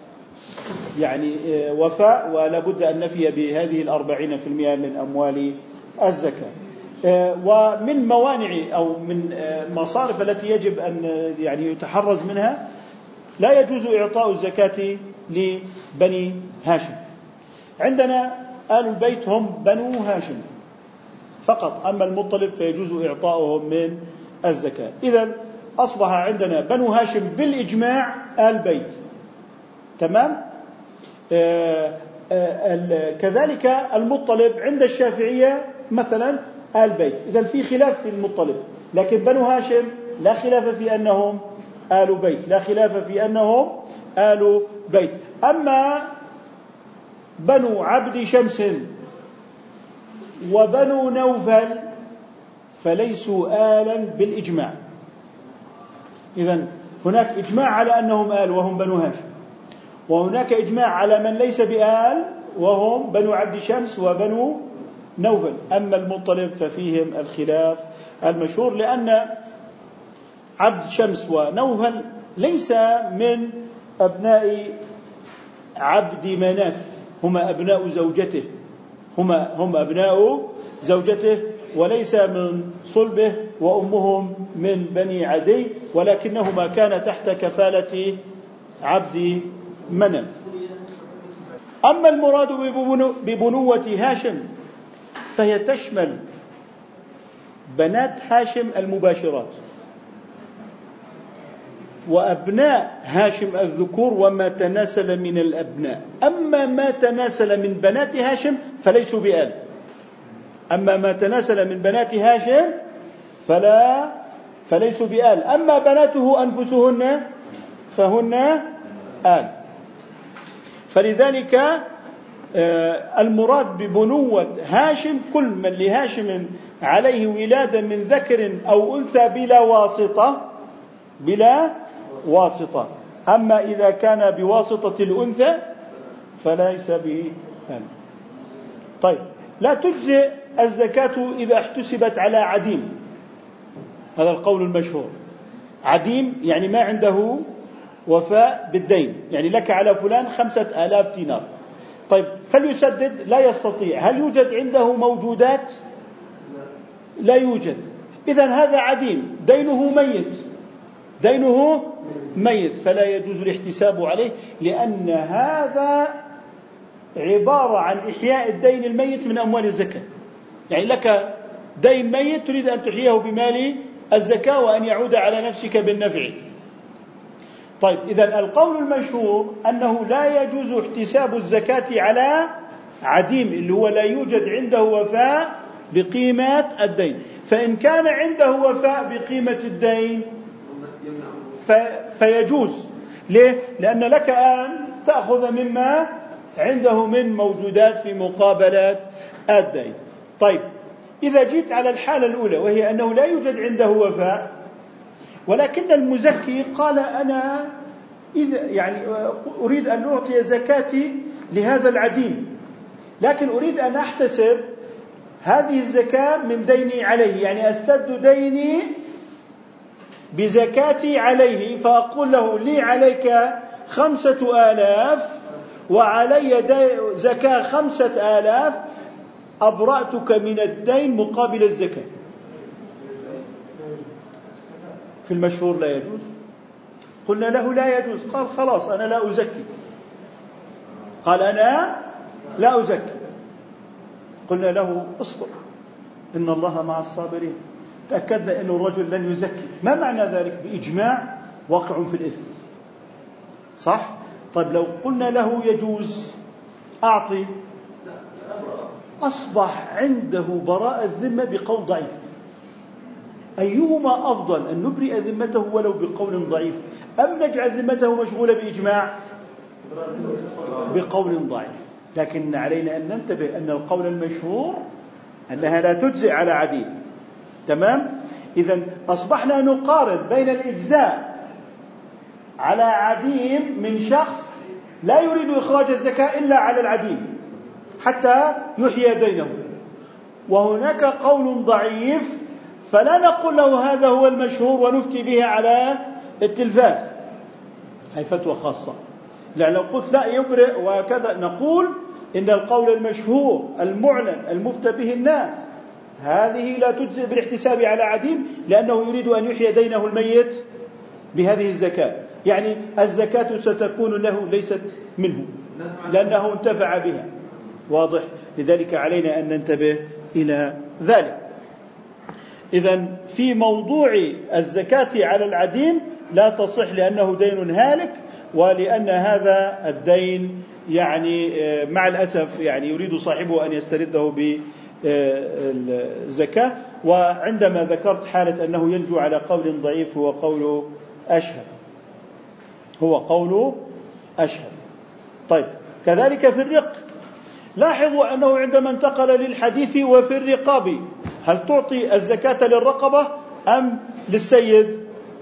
يعني وفاء، ولا بد أن نفي بهذه الأربعين في المئة من أموال الزكاة. ومن موانع أو من مصارف التي يجب أن يعني يتحرز منها، لا يجوز إعطاء الزكاة لبني هاشم. عندنا آل البيت هم بنو هاشم فقط، أما المطلب فيجوز إعطاؤهم من الزكاة. إذن أصبح عندنا بنو هاشم بالإجماع آل بيت، تمام. آآ آآ كذلك المطلب عند الشافعية مثلا آل بيت. إذن في خلاف في المطلب، لكن بنو هاشم لا خلاف في أنهم آل بيت، لا خلاف في أنهم آل بيت. أما بنو عبد شمس وبنو نوفل فليسوا آلا بالإجماع. إذن هناك إجماع على أنهم آل وهم بنو هاشم، وهناك إجماع على من ليس بآل وهم بنو عبد شمس وبنو نوفل. أما المطلب ففيهم الخلاف المشهور، لأن عبد شمس ونوفل ليس من أبناء عبد مناف، هما أبناء زوجته، هما هم أبناء زوجته، وليس من صلبه، وأمهم من بني عدي، ولكنهما كان تحت كفالة عبد مناف. أما المراد ببنوة هاشم فهي تشمل بنات هاشم المباشرات وأبناء هاشم الذكور وما تناسل من الأبناء. أما ما تناسل من بنات هاشم فليسوا بآل، أما ما تناسل من بنات هاشم فلا فليسوا بآل. أما بناته أنفسهن فهن آل. فلذلك المراد ببنوة هاشم كل من لهاشم عليه ولادة من ذكر أو أنثى بلا واسطة بلا واسطة. أما إذا كان بواسطة الأنثى فليس به آل. طيب، لا تجزئ الزكاة إذا احتسبت على عديم، هذا القول المشهور. عديم يعني ما عنده وفاء بالدين، يعني لك على فلان خمسة آلاف دينار، طيب فليسدد، لا يستطيع. هل يوجد عنده موجودات؟ لا يوجد. إذن هذا عديم، دينه ميت، دينه ميت، فلا يجوز الاحتساب عليه، لأن هذا عبارة عن إحياء الدين الميت من أموال الزكاة. يعني لك دين ميت تريد أن تحييه بمال الزكاة وأن يعود على نفسك بالنفع. طيب، إذن القول المشهور أنه لا يجوز احتساب الزكاة على عديم، اللي هو لا يوجد عنده وفاء بقيمة الدين. فإن كان عنده وفاء بقيمة الدين فيجوز. ليه؟ لأن لك أن تأخذ مما عنده من موجودات في مقابلة الدين. طيب، إذا جيت على الحالة الأولى وهي أنه لا يوجد عنده وفاء، ولكن المزكي قال أنا إذا يعني أريد أن أعطي زكاتي لهذا العديم، لكن أريد أن أحتسب هذه الزكاة من ديني عليه، يعني أستد ديني بزكاتي عليه، فأقول له لي عليك خمسة آلاف وعلي زكاة خمسة آلاف، أبرأتك من الدين مقابل الزكاة. في المشهور لا يجوز. قلنا له لا يجوز، قال خلاص أنا لا أزكي. قال أنا لا أزكي. قلنا له اصبر إن الله مع الصابرين. تأكدنا أن الرجل لن يزكي. ما معنى ذلك؟ بإجماع واقع في الإثم، صح؟ طيب لو قلنا له يجوز أعطي، أصبح عنده براءة الذمة بقول ضعيف. أيهما أفضل، أن نبرئ ذمته ولو بقول ضعيف، أم نجعل ذمته مشغولة بإجماع بقول ضعيف؟ لكن علينا أن ننتبه أن القول المشهور أنها لا تجزئ على عديم. تمام؟ إذن أصبحنا نقارن بين الإجزاء على عديم من شخص لا يريد إخراج الزكاة إلا على العديم حتى يحيي دينه، وهناك قول ضعيف فلا نقول له هذا هو المشهور ونفتي به على التلفاز، هي فتوى خاصة. لأن لو قلت لا يبرئ وكذا نقول إن القول المشهور المعلن المفتى به الناس هذه لا تجزئ بالاحتساب على عديم، لأنه يريد أن يحيي دينه الميت بهذه الزكاة، يعني الزكاة ستكون له ليست منه لأنه انتفع بها. واضح؟ لذلك علينا أن ننتبه إلى ذلك. إذن في موضوع الزكاة على العديم لا تصح لأنه دين هالك، ولأن هذا الدين يعني مع الأسف يعني يريد صاحبه أن يسترده بالزكاة. وعندما ذكرت حالة أنه ينجو على قول ضعيف هو قول أشهر، هو قول أشهر. طيب كذلك في الرق، لاحظوا أنه عندما انتقل للحديث وفي الرقاب، هل تعطي الزكاة للرقبة أم للسيد؟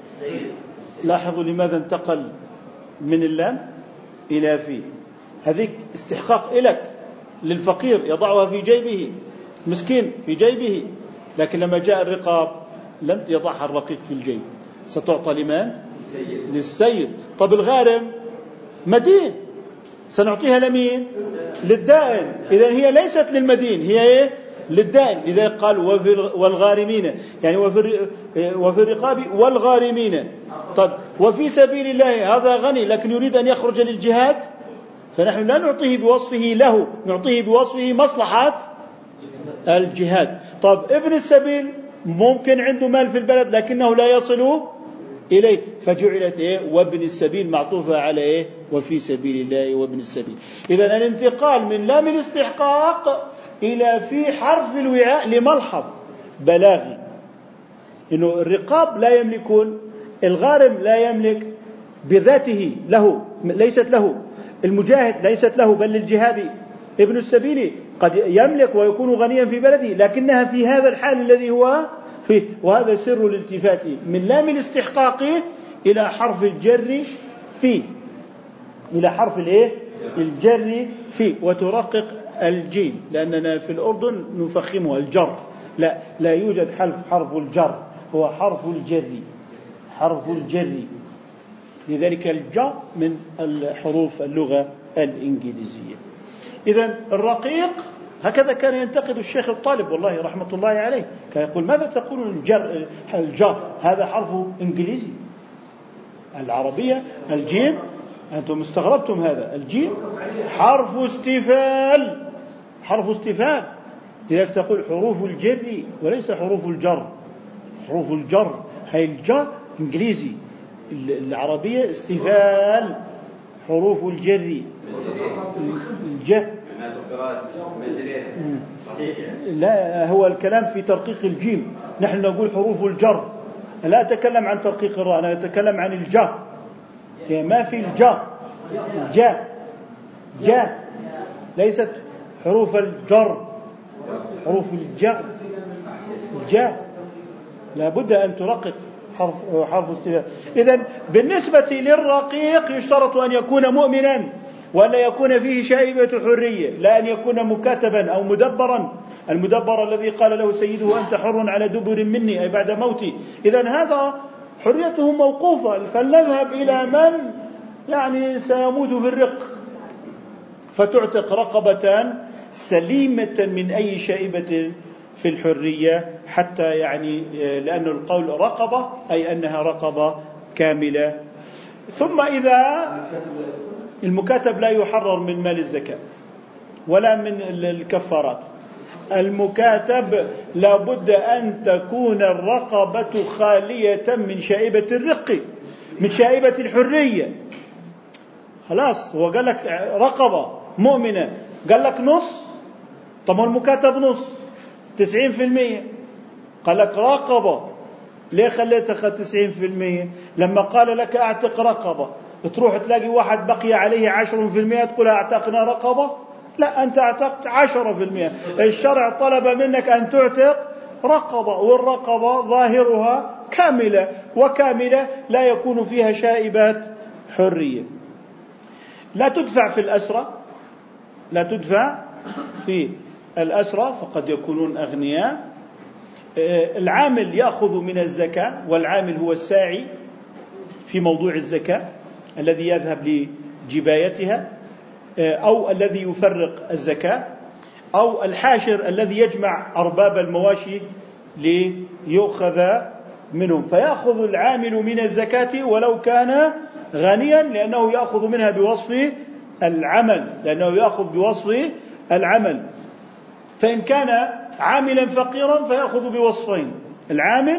لاحظوا لماذا انتقل من اللام إلى في. هذه استحقاق إلك للفقير يضعها في جيبه، مسكين في جيبه، لكن لما جاء الرقاب لم يضعها الرقيق في الجيب، ستعطى لمن؟ للسيد. طب الغارم مدين، سنعطيها لمين؟ للدائن. إذن هي ليست للمدين، هي إيه؟ للدائن. لذلك قال والغارمين، يعني وفي الرقاب والغارمين. طب وفي سبيل الله هذا غني لكن يريد أن يخرج للجهاد، فنحن لا نعطيه بوصفه له، نعطيه بوصفه مصلحة الجهاد. طب ابن السبيل ممكن عنده مال في البلد لكنه لا يصل إليه، فجعلت إيه؟ وابن السبيل معطوفة على إيه؟ وفي سبيل الله وابن السبيل. إذن الانتقال من لام الاستحقاق إلى في حرف الوعاء لملحظ بلاغي، إنه الرقاب لا يملكون، الغارم لا يملك بذاته له، ليست له، المجاهد ليست له بل للجهاد، ابن السبيل قد يملك ويكون غنيا في بلده لكنها في هذا الحال الذي هو فيه. وهذا سر الالتفات من لام الاستحقاق إلى حرف الجر في، إلى حرف الايه؟ الجر في، وترقق الجيم، لأننا في الأردن نفخمها الجر، لا لا يوجد حرف حرف الجر، هو حرف الجر، حرف الجر. لذلك الجر من الحروف اللغة الإنجليزية. إذن الرقيق هكذا كان ينتقد الشيخ الطالب والله رحمة الله عليه، كان يقول ماذا تقول الجر؟ الجر هذا حرف إنجليزي، العربية الجيم أنتم استغربتم هذا، الجيم حرف استفال، حرف استفال. لذلك تقول حروف الجر وليس حروف الجر، حروف الجر هي الجر إنجليزي، العربية استفال، حروف الجر الج. لا هو الكلام في ترقيق الجيم، نحن نقول حروف الجر، لا أتكلم عن ترقيق الراء، أنا أتكلم عن الجا، يعني ما في الجا، الجا جا ليست حروف الجر، حروف الجا الجا لا بد أن ترقق حرف حرف استفهام. إذن بالنسبة للرقيق يشترط أن يكون مؤمنا ولا يكون فيه شائبة حرية، لا أن يكون مكاتبا أو مدبرا المدبر الذي قال له سيده أنت حر على دبر مني أي بعد موتي. إذن هذا حريته موقوفة، فلنذهب إلى من يعني سيموت في الرق، فتعتق رقبة سليمة من أي شائبة في الحرية، حتى يعني لأن القول رقبة أي أنها رقبة كاملة. ثم إذا المكاتب لا يحرر من مال الزكاة ولا من الكفارات، المكاتب لابد أن تكون الرقبة خالية من شائبة الرق، من شائبة الحرية. خلاص هو قال لك رقبة مؤمنة، قال لك نص، طب المكاتب نص تسعين في المية، قال لك رقبة ليه خليتها تسعين في المية؟ لما قال لك اعتق رقبة تروح تلاقي واحد بقي عليه عشرة في المية تقول اعتقنا رقبة؟ لا، أنت اعتقت عشرة في المية. الشرع طلب منك أن تعتق رقبة، والرقبة ظاهرها كاملة، وكاملة لا يكون فيها شائبات حرية. لا تدفع في الأسرة، لا تدفع في الأسرة فقد يكونون أغنياء. العامل يأخذ من الزكاة، والعامل هو الساعي في موضوع الزكاة الذي يذهب لجبايتها، أو الذي يفرق الزكاة، أو الحاشر الذي يجمع أرباب المواشي ليؤخذ منهم، فيأخذ العامل من الزكاة ولو كان غنيا، لأنه يأخذ منها بوصف العمل، لأنه يأخذ بوصف العمل. فإن كان عاملا فقيرا فيأخذ بوصفين، العامل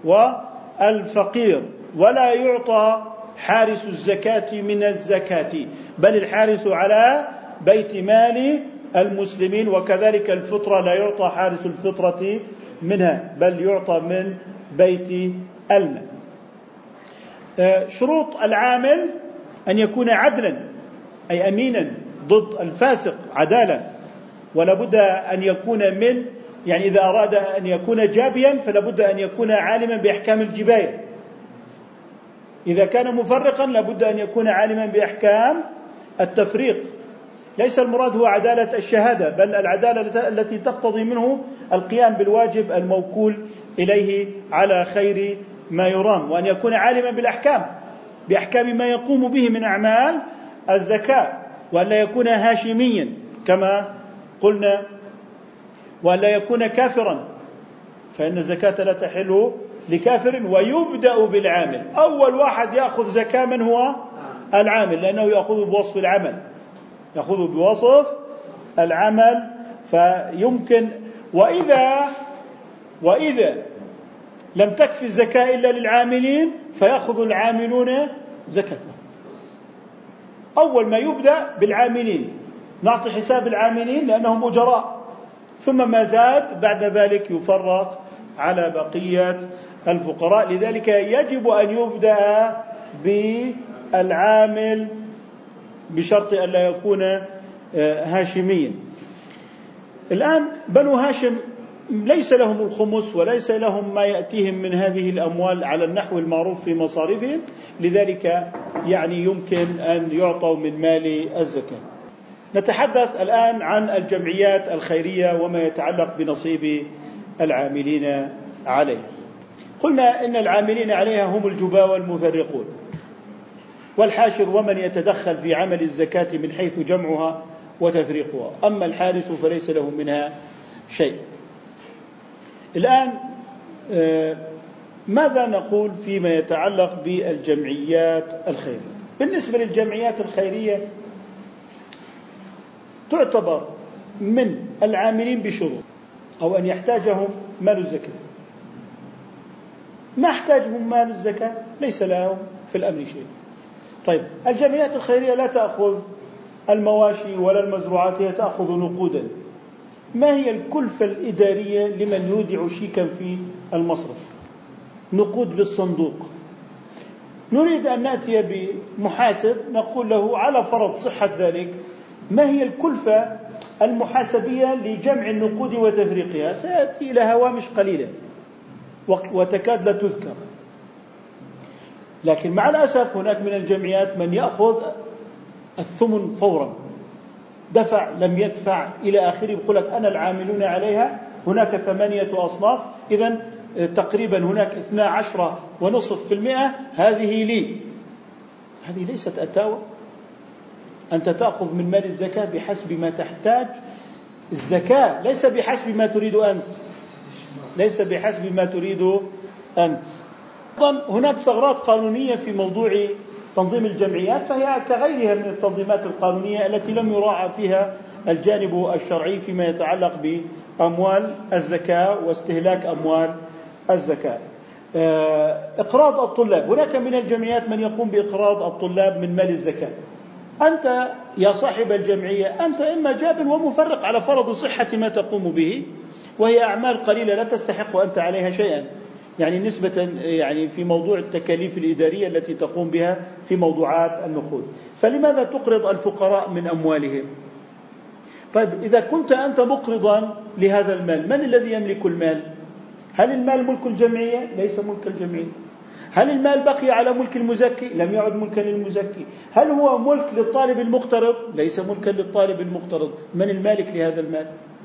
والفقير، ولا يعطى حارس الزكاة من الزكاة، بل الحارس على بيت مال المسلمين. وكذلك الفطرة لا يعطى حارس الفطرة منها، بل يعطى من بيت المال. شروط العامل أن يكون عدلا أي أمينا ضد الفاسق، عدالة، ولا بد أن يكون من يعني إذا أراد أن يكون جابيا فلا بد أن يكون عالما بأحكام الجباية، إذا كان مفرقا لا بد أن يكون عالما بأحكام التفريق. ليس المراد هو عدالة الشهادة، بل العدالة التي تقتضي منه القيام بالواجب الموكول إليه على خير ما يرام، وأن يكون عالما بالأحكام بأحكام ما يقوم به من أعمال الزكاة، وأن لا يكون هاشميا كما قلنا، وأن لا يكون كافرا، فإن الزكاة لا تحل لكافر. ويبدأ بالعامل، أول واحد يأخذ زكاة من هو؟ العامل، لأنه يأخذ بوصف العمل، يأخذ بوصف العمل. فيمكن وإذا وإذا لم تكفي الزكاة إلا للعاملين فيأخذ العاملون زكاة. أول ما يبدأ بالعاملين، نعطي حساب العاملين لأنهم أجراء، ثم ما زاد بعد ذلك يفرق على بقية الفقراء. لذلك يجب أن يبدأ بالعامل بشرط أن لا يكون هاشميا. الآن بنو هاشم ليس لهم الخمس وليس لهم ما يأتيهم من هذه الأموال على النحو المعروف في مصاريفهم، لذلك يعني يمكن أن يعطوا من مال الزكاة. نتحدث الآن عن الجمعيات الخيرية وما يتعلق بنصيب العاملين عليها. قلنا إن العاملين عليها هم الجباة والمفرقون والحاشر ومن يتدخل في عمل الزكاة من حيث جمعها وتفريقها، أما الحارس فليس له منها شيء. الآن ماذا نقول فيما يتعلق بالجمعيات الخيرية؟ بالنسبة للجمعيات الخيرية تعتبر من العاملين بشروط، أو أن يحتاجهم مال الزكاة. ما احتاجهم مال الزكاة ليس لهم في الأمر شيء. طيب الجمعيات الخيرية لا تأخذ المواشي ولا المزروعات، هي تأخذ نقودا. ما هي الكلفة الإدارية لمن يودع شيكا في المصرف؟ نقود بالصندوق. نريد أن نأتي بمحاسب نقول له على فرض صحة ذلك ما هي الكلفة المحاسبية لجمع النقود وتفريقها؟ سيأتي إلى هوامش قليلة وتكاد لا تذكر. لكن مع الأسف هناك من الجمعيات من يأخذ الثمن فورا، دفع لم يدفع إلى آخره، يقول لك أنا العاملون عليها هناك ثمانية أصناف، إذن تقريبا هناك اثنا عشر ونصف في المئة هذه لي. هذه ليست أتاوى. أنت تأخذ من مال الزكاة بحسب ما تحتاج. الزكاة ليس بحسب ما تريد أنت، ليس بحسب ما تريد أنت. أيضا هناك ثغرات قانونية في موضوع تنظيم الجمعيات، فهي كغيرها من التنظيمات القانونية التي لم يراعى فيها الجانب الشرعي فيما يتعلق بأموال الزكاة واستهلاك أموال الزكاة. إقراض الطلاب، هناك من الجمعيات من يقوم بإقراض الطلاب من مال الزكاة. أنت يا صاحب الجمعية أنت إما جاب ومفرق على فرض صحة ما تقوم به، وهي أعمال قليلة لا تستحق أنت عليها شيئا، يعني نسبة يعني في موضوع التكاليف الإدارية التي تقوم بها في موضوعات النقود. فلماذا تقرض الفقراء من أموالهم؟ طيب إذا كنت أنت مقرضا لهذا المال، من الذي يملك المال؟ هل المال ملك الجمعية؟ ليس ملك الجمعية. هل المال بقي على ملك المزكي؟ لم يعد ملكا للمزكي. هل هو ملك للطالب المقترض؟ ليس ملكا للطالب المقترض. من المالك لهذا المال؟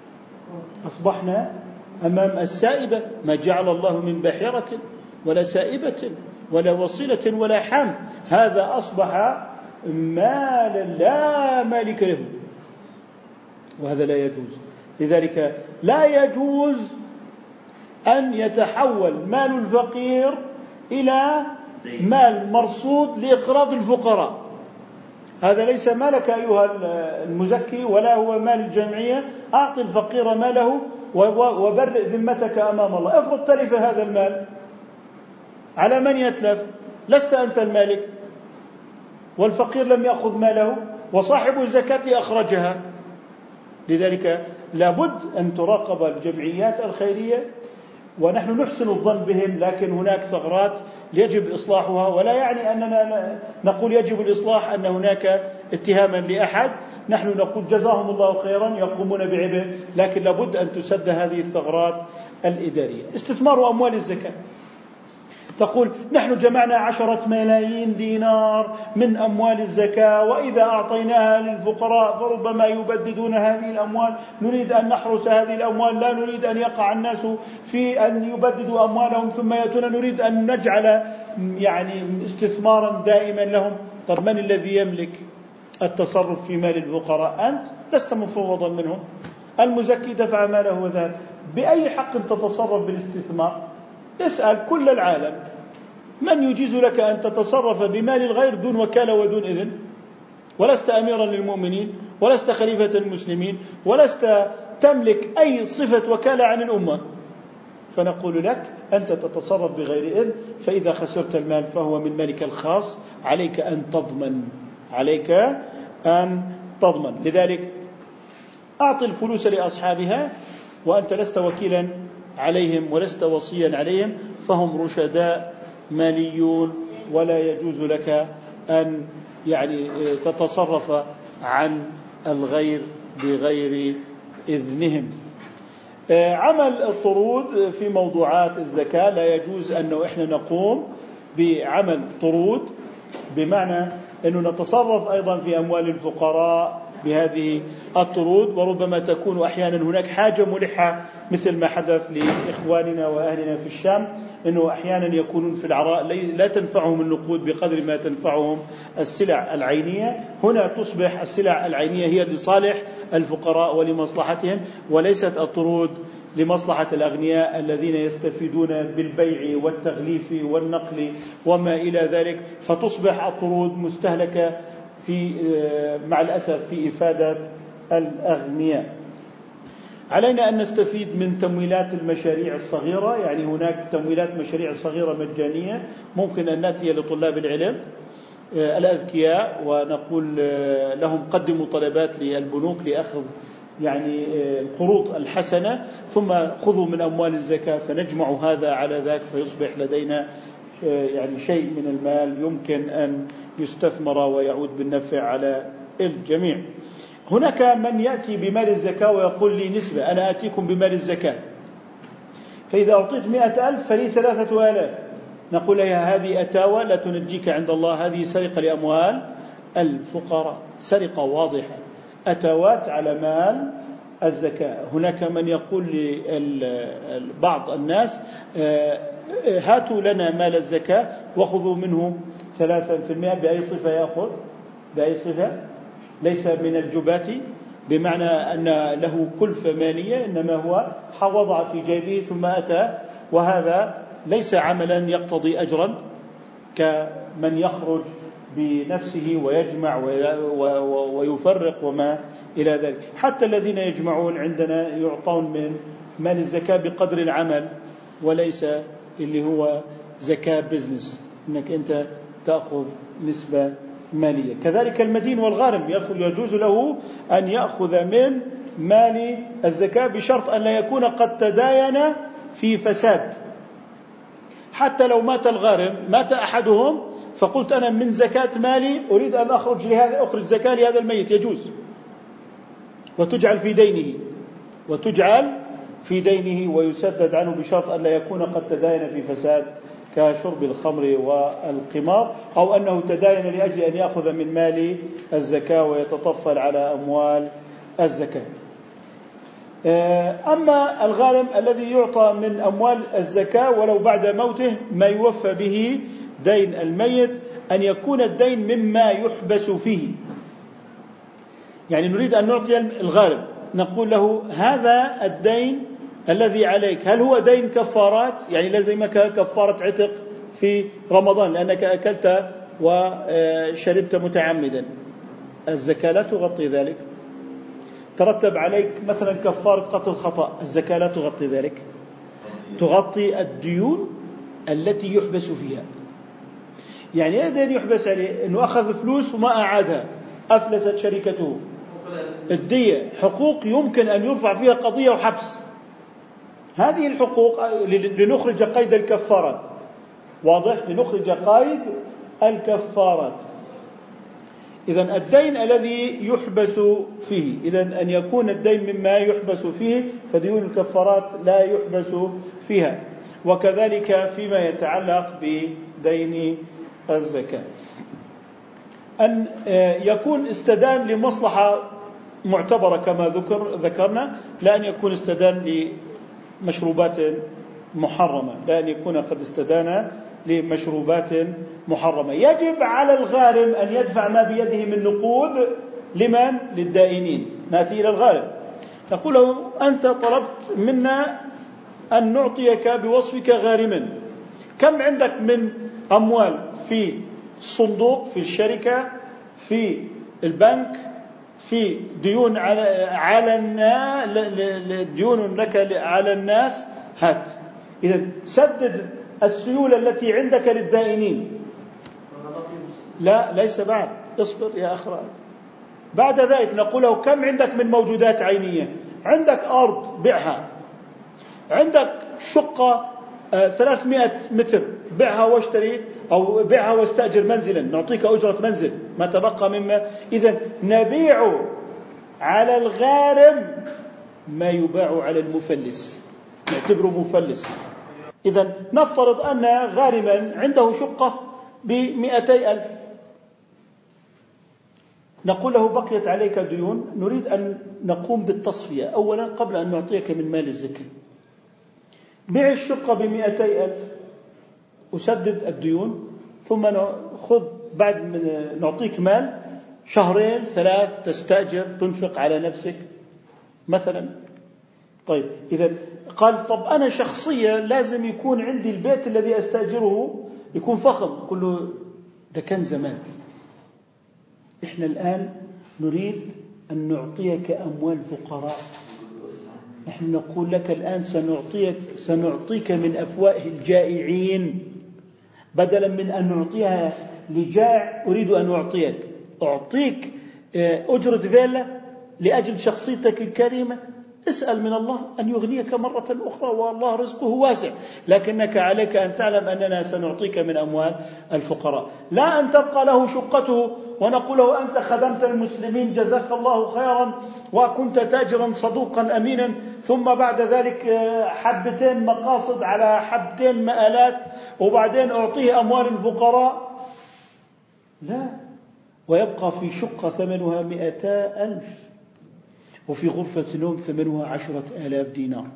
أصبحنا أمام السائبة، ما جعل الله من بحيرة ولا سائبة ولا وصيلة ولا حام، هذا أصبح مالا لا مالك له، وهذا لا يجوز. لذلك لا يجوز أن يتحول مال الفقير إلى مال مرصود لإقراض الفقراء. هذا ليس مالك أيها المزكي ولا هو مال الجمعية. أعطي الفقير ماله وبرئ ذمتك أمام الله. افرض تلف هذا المال، على من يتلف؟ لست أنت المالك، والفقير لم يأخذ ماله وصاحب الزكاة أخرجها. لذلك لابد أن تراقب الجمعيات الخيرية، ونحن نحسن الظن بهم، لكن هناك ثغرات يجب إصلاحها. ولا يعني أننا نقول يجب الإصلاح أن هناك اتهاما لأحد، نحن نقول جزاهم الله خيرا يقومون بعبء، لكن لابد أن تسد هذه الثغرات الإدارية. استثمار أموال الزكاة، تقول نحن جمعنا عشرة ملايين دينار من أموال الزكاة، وإذا أعطيناها للفقراء فربما يبددون هذه الأموال، نريد أن نحرس هذه الأموال، لا نريد أن يقع الناس في أن يبددوا أموالهم ثم يأتون، نريد أن نجعل يعني استثمارا دائما لهم. طب من الذي يملك التصرف في مال الفقراء؟ أنت لست مفوضا منهم. المزكي دفع ماله وذهب، بأي حق تتصرف بالاستثمار؟ اسأل كل العالم من يجيز لك أن تتصرف بمال الغير دون وكالة ودون إذن؟ ولست أميرا للمؤمنين، ولست خليفة المسلمين، ولست تملك أي صفة وكالة عن الأمة. فنقول لك أنت تتصرف بغير إذن، فإذا خسرت المال فهو من مالك الخاص، عليك أن تضمن، عليك أن تضمن. لذلك أعطي الفلوس لأصحابها وأنت لست وكيلا عليهم ولست وصيا عليهم، فهم رشداء ماليون، ولا يجوز لك أن يعني تتصرف عن الغير بغير إذنهم. عمل الطرود في موضوعات الزكاة لا يجوز أنه إحنا نقوم بعمل طرود، بمعنى أنه نتصرف أيضا في أموال الفقراء بهذه الطرود، وربما تكون أحيانا هناك حاجة ملحة مثل ما حدث لإخواننا وأهلنا في الشام، أنه أحيانا يكونون في العراء لا تنفعهم النقود بقدر ما تنفعهم السلع العينية. هنا تصبح السلع العينية هي لصالح الفقراء ولمصلحتهم، وليست الطرود لمصلحة الأغنياء الذين يستفيدون بالبيع والتغليف والنقل وما إلى ذلك، فتصبح الطرود مستهلكة في مع الأسف في إفادة الأغنياء. علينا أن نستفيد من تمويلات المشاريع الصغيرة، يعني هناك تمويلات مشاريع صغيرة مجانية ممكن أن نأتي لطلاب العلم الأذكياء ونقول لهم قدموا طلبات للبنوك لأخذ يعني القروض الحسنة، ثم خذوا من أموال الزكاة فنجمع هذا على ذاك، فيصبح لدينا يعني شيء من المال يمكن أن يستثمر ويعود بالنفع على الجميع. هناك من يأتي بمال الزكاة ويقول لي نسبة، أنا آتيكم بمال الزكاة فإذا أعطيت مئة ألف فلي ثلاثة آلاف. نقول يا هذه أتاوى لا تنجيك عند الله، هذه سرقة لأموال الفقراء، سرقة واضحة. أتوات على مال الزكاة. هناك من يقول لبعض الناس هاتوا لنا مال الزكاة وخذوا منه ثلاثة في المئة. بأي صفة يأخذ؟ بأي صفة؟ ليس من الجبات بمعنى أن له كلفة مالية، إنما هو وضع في جيبه ثم أتى، وهذا ليس عملا يقتضي أجرا كمن يخرج بنفسه ويجمع ويفرق وما إلى ذلك. حتى الذين يجمعون عندنا يعطون من مال الزكاة بقدر العمل، وليس اللي هو زكاة بزنس إنك أنت تأخذ نسبة مالية. كذلك المدين والغارم يجوز له أن يأخذ من مال الزكاة بشرط أن لا يكون قد تداين في فساد. حتى لو مات الغارم، مات أحدهم، فقلت أنا من زكاة مالي أريد أن أخرج لهذا أخرج زكاة لهذا الميت، يجوز، وتجعل في دينه وتجعل في دينه ويسدد عنه بشرط أن لا يكون قد تداين في فساد كشرب الخمر والقمار، أو أنه تداين لأجل أن يأخذ من مال الزكاة ويتطفل على أموال الزكاة. أما الغارم الذي يعطى من أموال الزكاة ولو بعد موته ما يوفى به دين الميت، أن يكون الدين مما يحبس فيه. يعني نريد أن نعطي الغارم، نقول له هذا الدين الذي عليك، هل هو دين كفارات؟ يعني لازمك كفارة عتق في رمضان لأنك أكلت وشربت متعمدا، الزكاة لا تغطي ذلك. ترتب عليك مثلا كفارة قتل خطأ، الزكاة لا تغطي ذلك، تغطي الديون التي يحبس فيها. يعني ايه دين يحبس عليه؟ انه اخذ فلوس وما اعادها، افلست شركته، الدية حقوق يمكن ان يرفع فيها قضية وحبس. هذه الحقوق لنخرج قيد الكفارات، واضح؟ لنخرج قيد الكفارات. إذن الدين الذي يحبس فيه، إذن أن يكون الدين مما يحبس فيه، فديون الكفارات لا يحبس فيها. وكذلك فيما يتعلق بدين الزكاة، أن يكون استدان لمصلحة معتبرة كما ذكر ذكرنا، لا أن يكون استدان لمشروبات محرمة، لا أن يكون قد استدان لمشروبات محرمة. يجب على الغارم أن يدفع ما بيده من نقود لمن؟ للدائنين. نأتي إلى الغارم نقول له أنت طلبت منا أن نعطيك بوصفك غارما، كم عندك من أموال في الصندوق، في الشركة، في البنك، في ديون على على الناس، ديون لك على الناس، هات. إذا سدد السيولة التي عندك للدائنين. لا ليس بعد، اصبر يا أخي. بعد ذلك نقول له كم عندك من موجودات عينية؟ عندك أرض بيعها، عندك شقة ثلاثمائة متر بيعها واشتري، أو بيعها واستأجر منزلا، نعطيك أجرة منزل ما تبقى مما. إذن نبيع على الغارم ما يباع على المفلس، نعتبره مفلس. إذن نفترض أن غارما عنده شقة بمئتي ألف، نقول له بقيت عليك ديون، نريد أن نقوم بالتصفية أولا قبل أن نعطيك من مال الزكاة. بيع الشقة بمئتي ألف وسدد الديون، ثم نأخذ بعد من نعطيك مال شهرين ثلاث تستأجر تنفق على نفسك مثلا. طيب إذا قال طب أنا شخصيا لازم يكون عندي البيت الذي أستأجره يكون فخم، كله ده كان زمان. إحنا الآن نريد أن نعطيك أموال فقراء. نحن نقول لك الآن سنعطيك, سنعطيك من أفواه الجائعين، بدلا من أن نعطيها لجائع أريد أن أعطيك أعطيك أجرة فيلا لأجل شخصيتك الكريمة. اسأل من الله أن يغنيك مرة أخرى، والله رزقه واسع، لكنك عليك أن تعلم أننا سنعطيك من أموال الفقراء. لا أن تبقى له شقته ونقول له أنت خدمت المسلمين جزاك الله خيرا وكنت تاجرا صدوقا أمينا، ثم بعد ذلك حبتين مقاصد على حبتين مآلات وبعدين أعطيه أموال الفقراء. لا، ويبقى في شقة ثمنها مئتا ألف وفي غرفة نوم ثمنها عشرة آلاف دينار،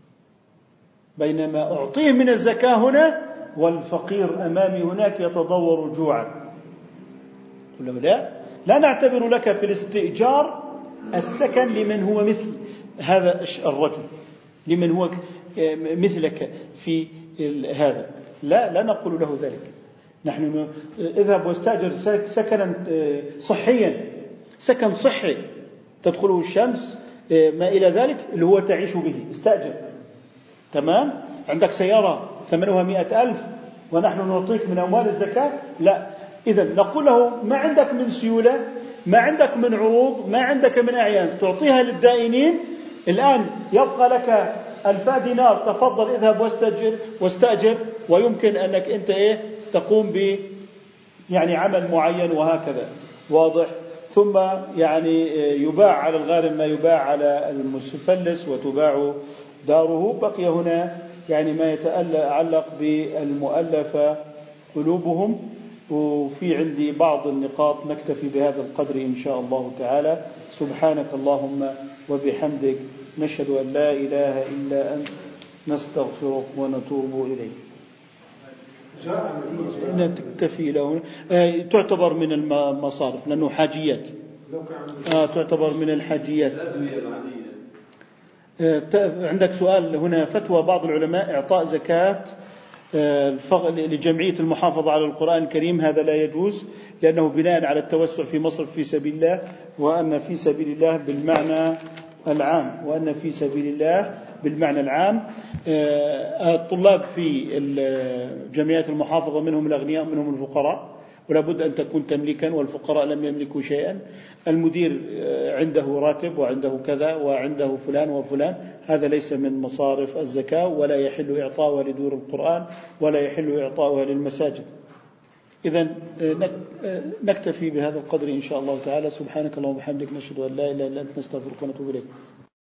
بينما أعطيه من الزكاة هنا والفقير أمامي هناك يتضور جوعا. قل لا لا نعتبر لك في الاستئجار السكن لمن هو مثل هذا الرجل، لمن هو مثلك في هذا، لا لا نقول له ذلك. نحن اذهب واستأجر سكنا صحيا، سكن صحي تدخله الشمس ما إلى ذلك اللي هو تعيش به، استأجر. تمام؟ عندك سيارة ثمنها مئة ألف ونحن نعطيك من أموال الزكاة، لا. إذن نقول له ما عندك من سيولة، ما عندك من عروض، ما عندك من أعيان تعطيها للدائنين، الآن يبقى لك ألف دينار، تفضل اذهب واستأجر واستأجر ويمكن أنك أنت إيه تقوم ب يعني عمل معين وهكذا، واضح. ثم يعني يباع على الغارم ما يباع على المفلس وتباع داره. بقي هنا يعني ما يتعلق بالمؤلفة قلوبهم، وفي عندي بعض النقاط، نكتفي بهذا القدر إن شاء الله تعالى. سبحانك اللهم وبحمدك، نشهد أن لا إله إلا أنت، نستغفرك ونتوب إليك. نكتفي له. آه تعتبر من المصارف لأنه حاجيات، آه تعتبر من الحاجيات. آه عندك سؤال هنا، فتوى بعض العلماء إعطاء زكاة لجمعية المحافظة على القرآن الكريم، هذا لا يجوز لأنه بناء على التوسع في مصرف في سبيل الله، وأن في سبيل الله بالمعنى العام، وأن في سبيل الله بالمعنى العام. الطلاب في جمعيات المحافظة منهم الأغنياء منهم الفقراء، ولا بد أن تكون تمليكا، والفقراء لم يملكوا شيئا. المدير عنده راتب وعنده كذا وعنده فلان وفلان، هذا ليس من مصارف الزكاة، ولا يحل إعطاؤها لدور القرآن، ولا يحل إعطاؤها للمساجد. إذن نكتفي بهذا القدر إن شاء الله تعالى. سبحانك اللهم وبحمدك، نشهد أن لا إله إلا أنت، نستغفرك ونتوب إليك.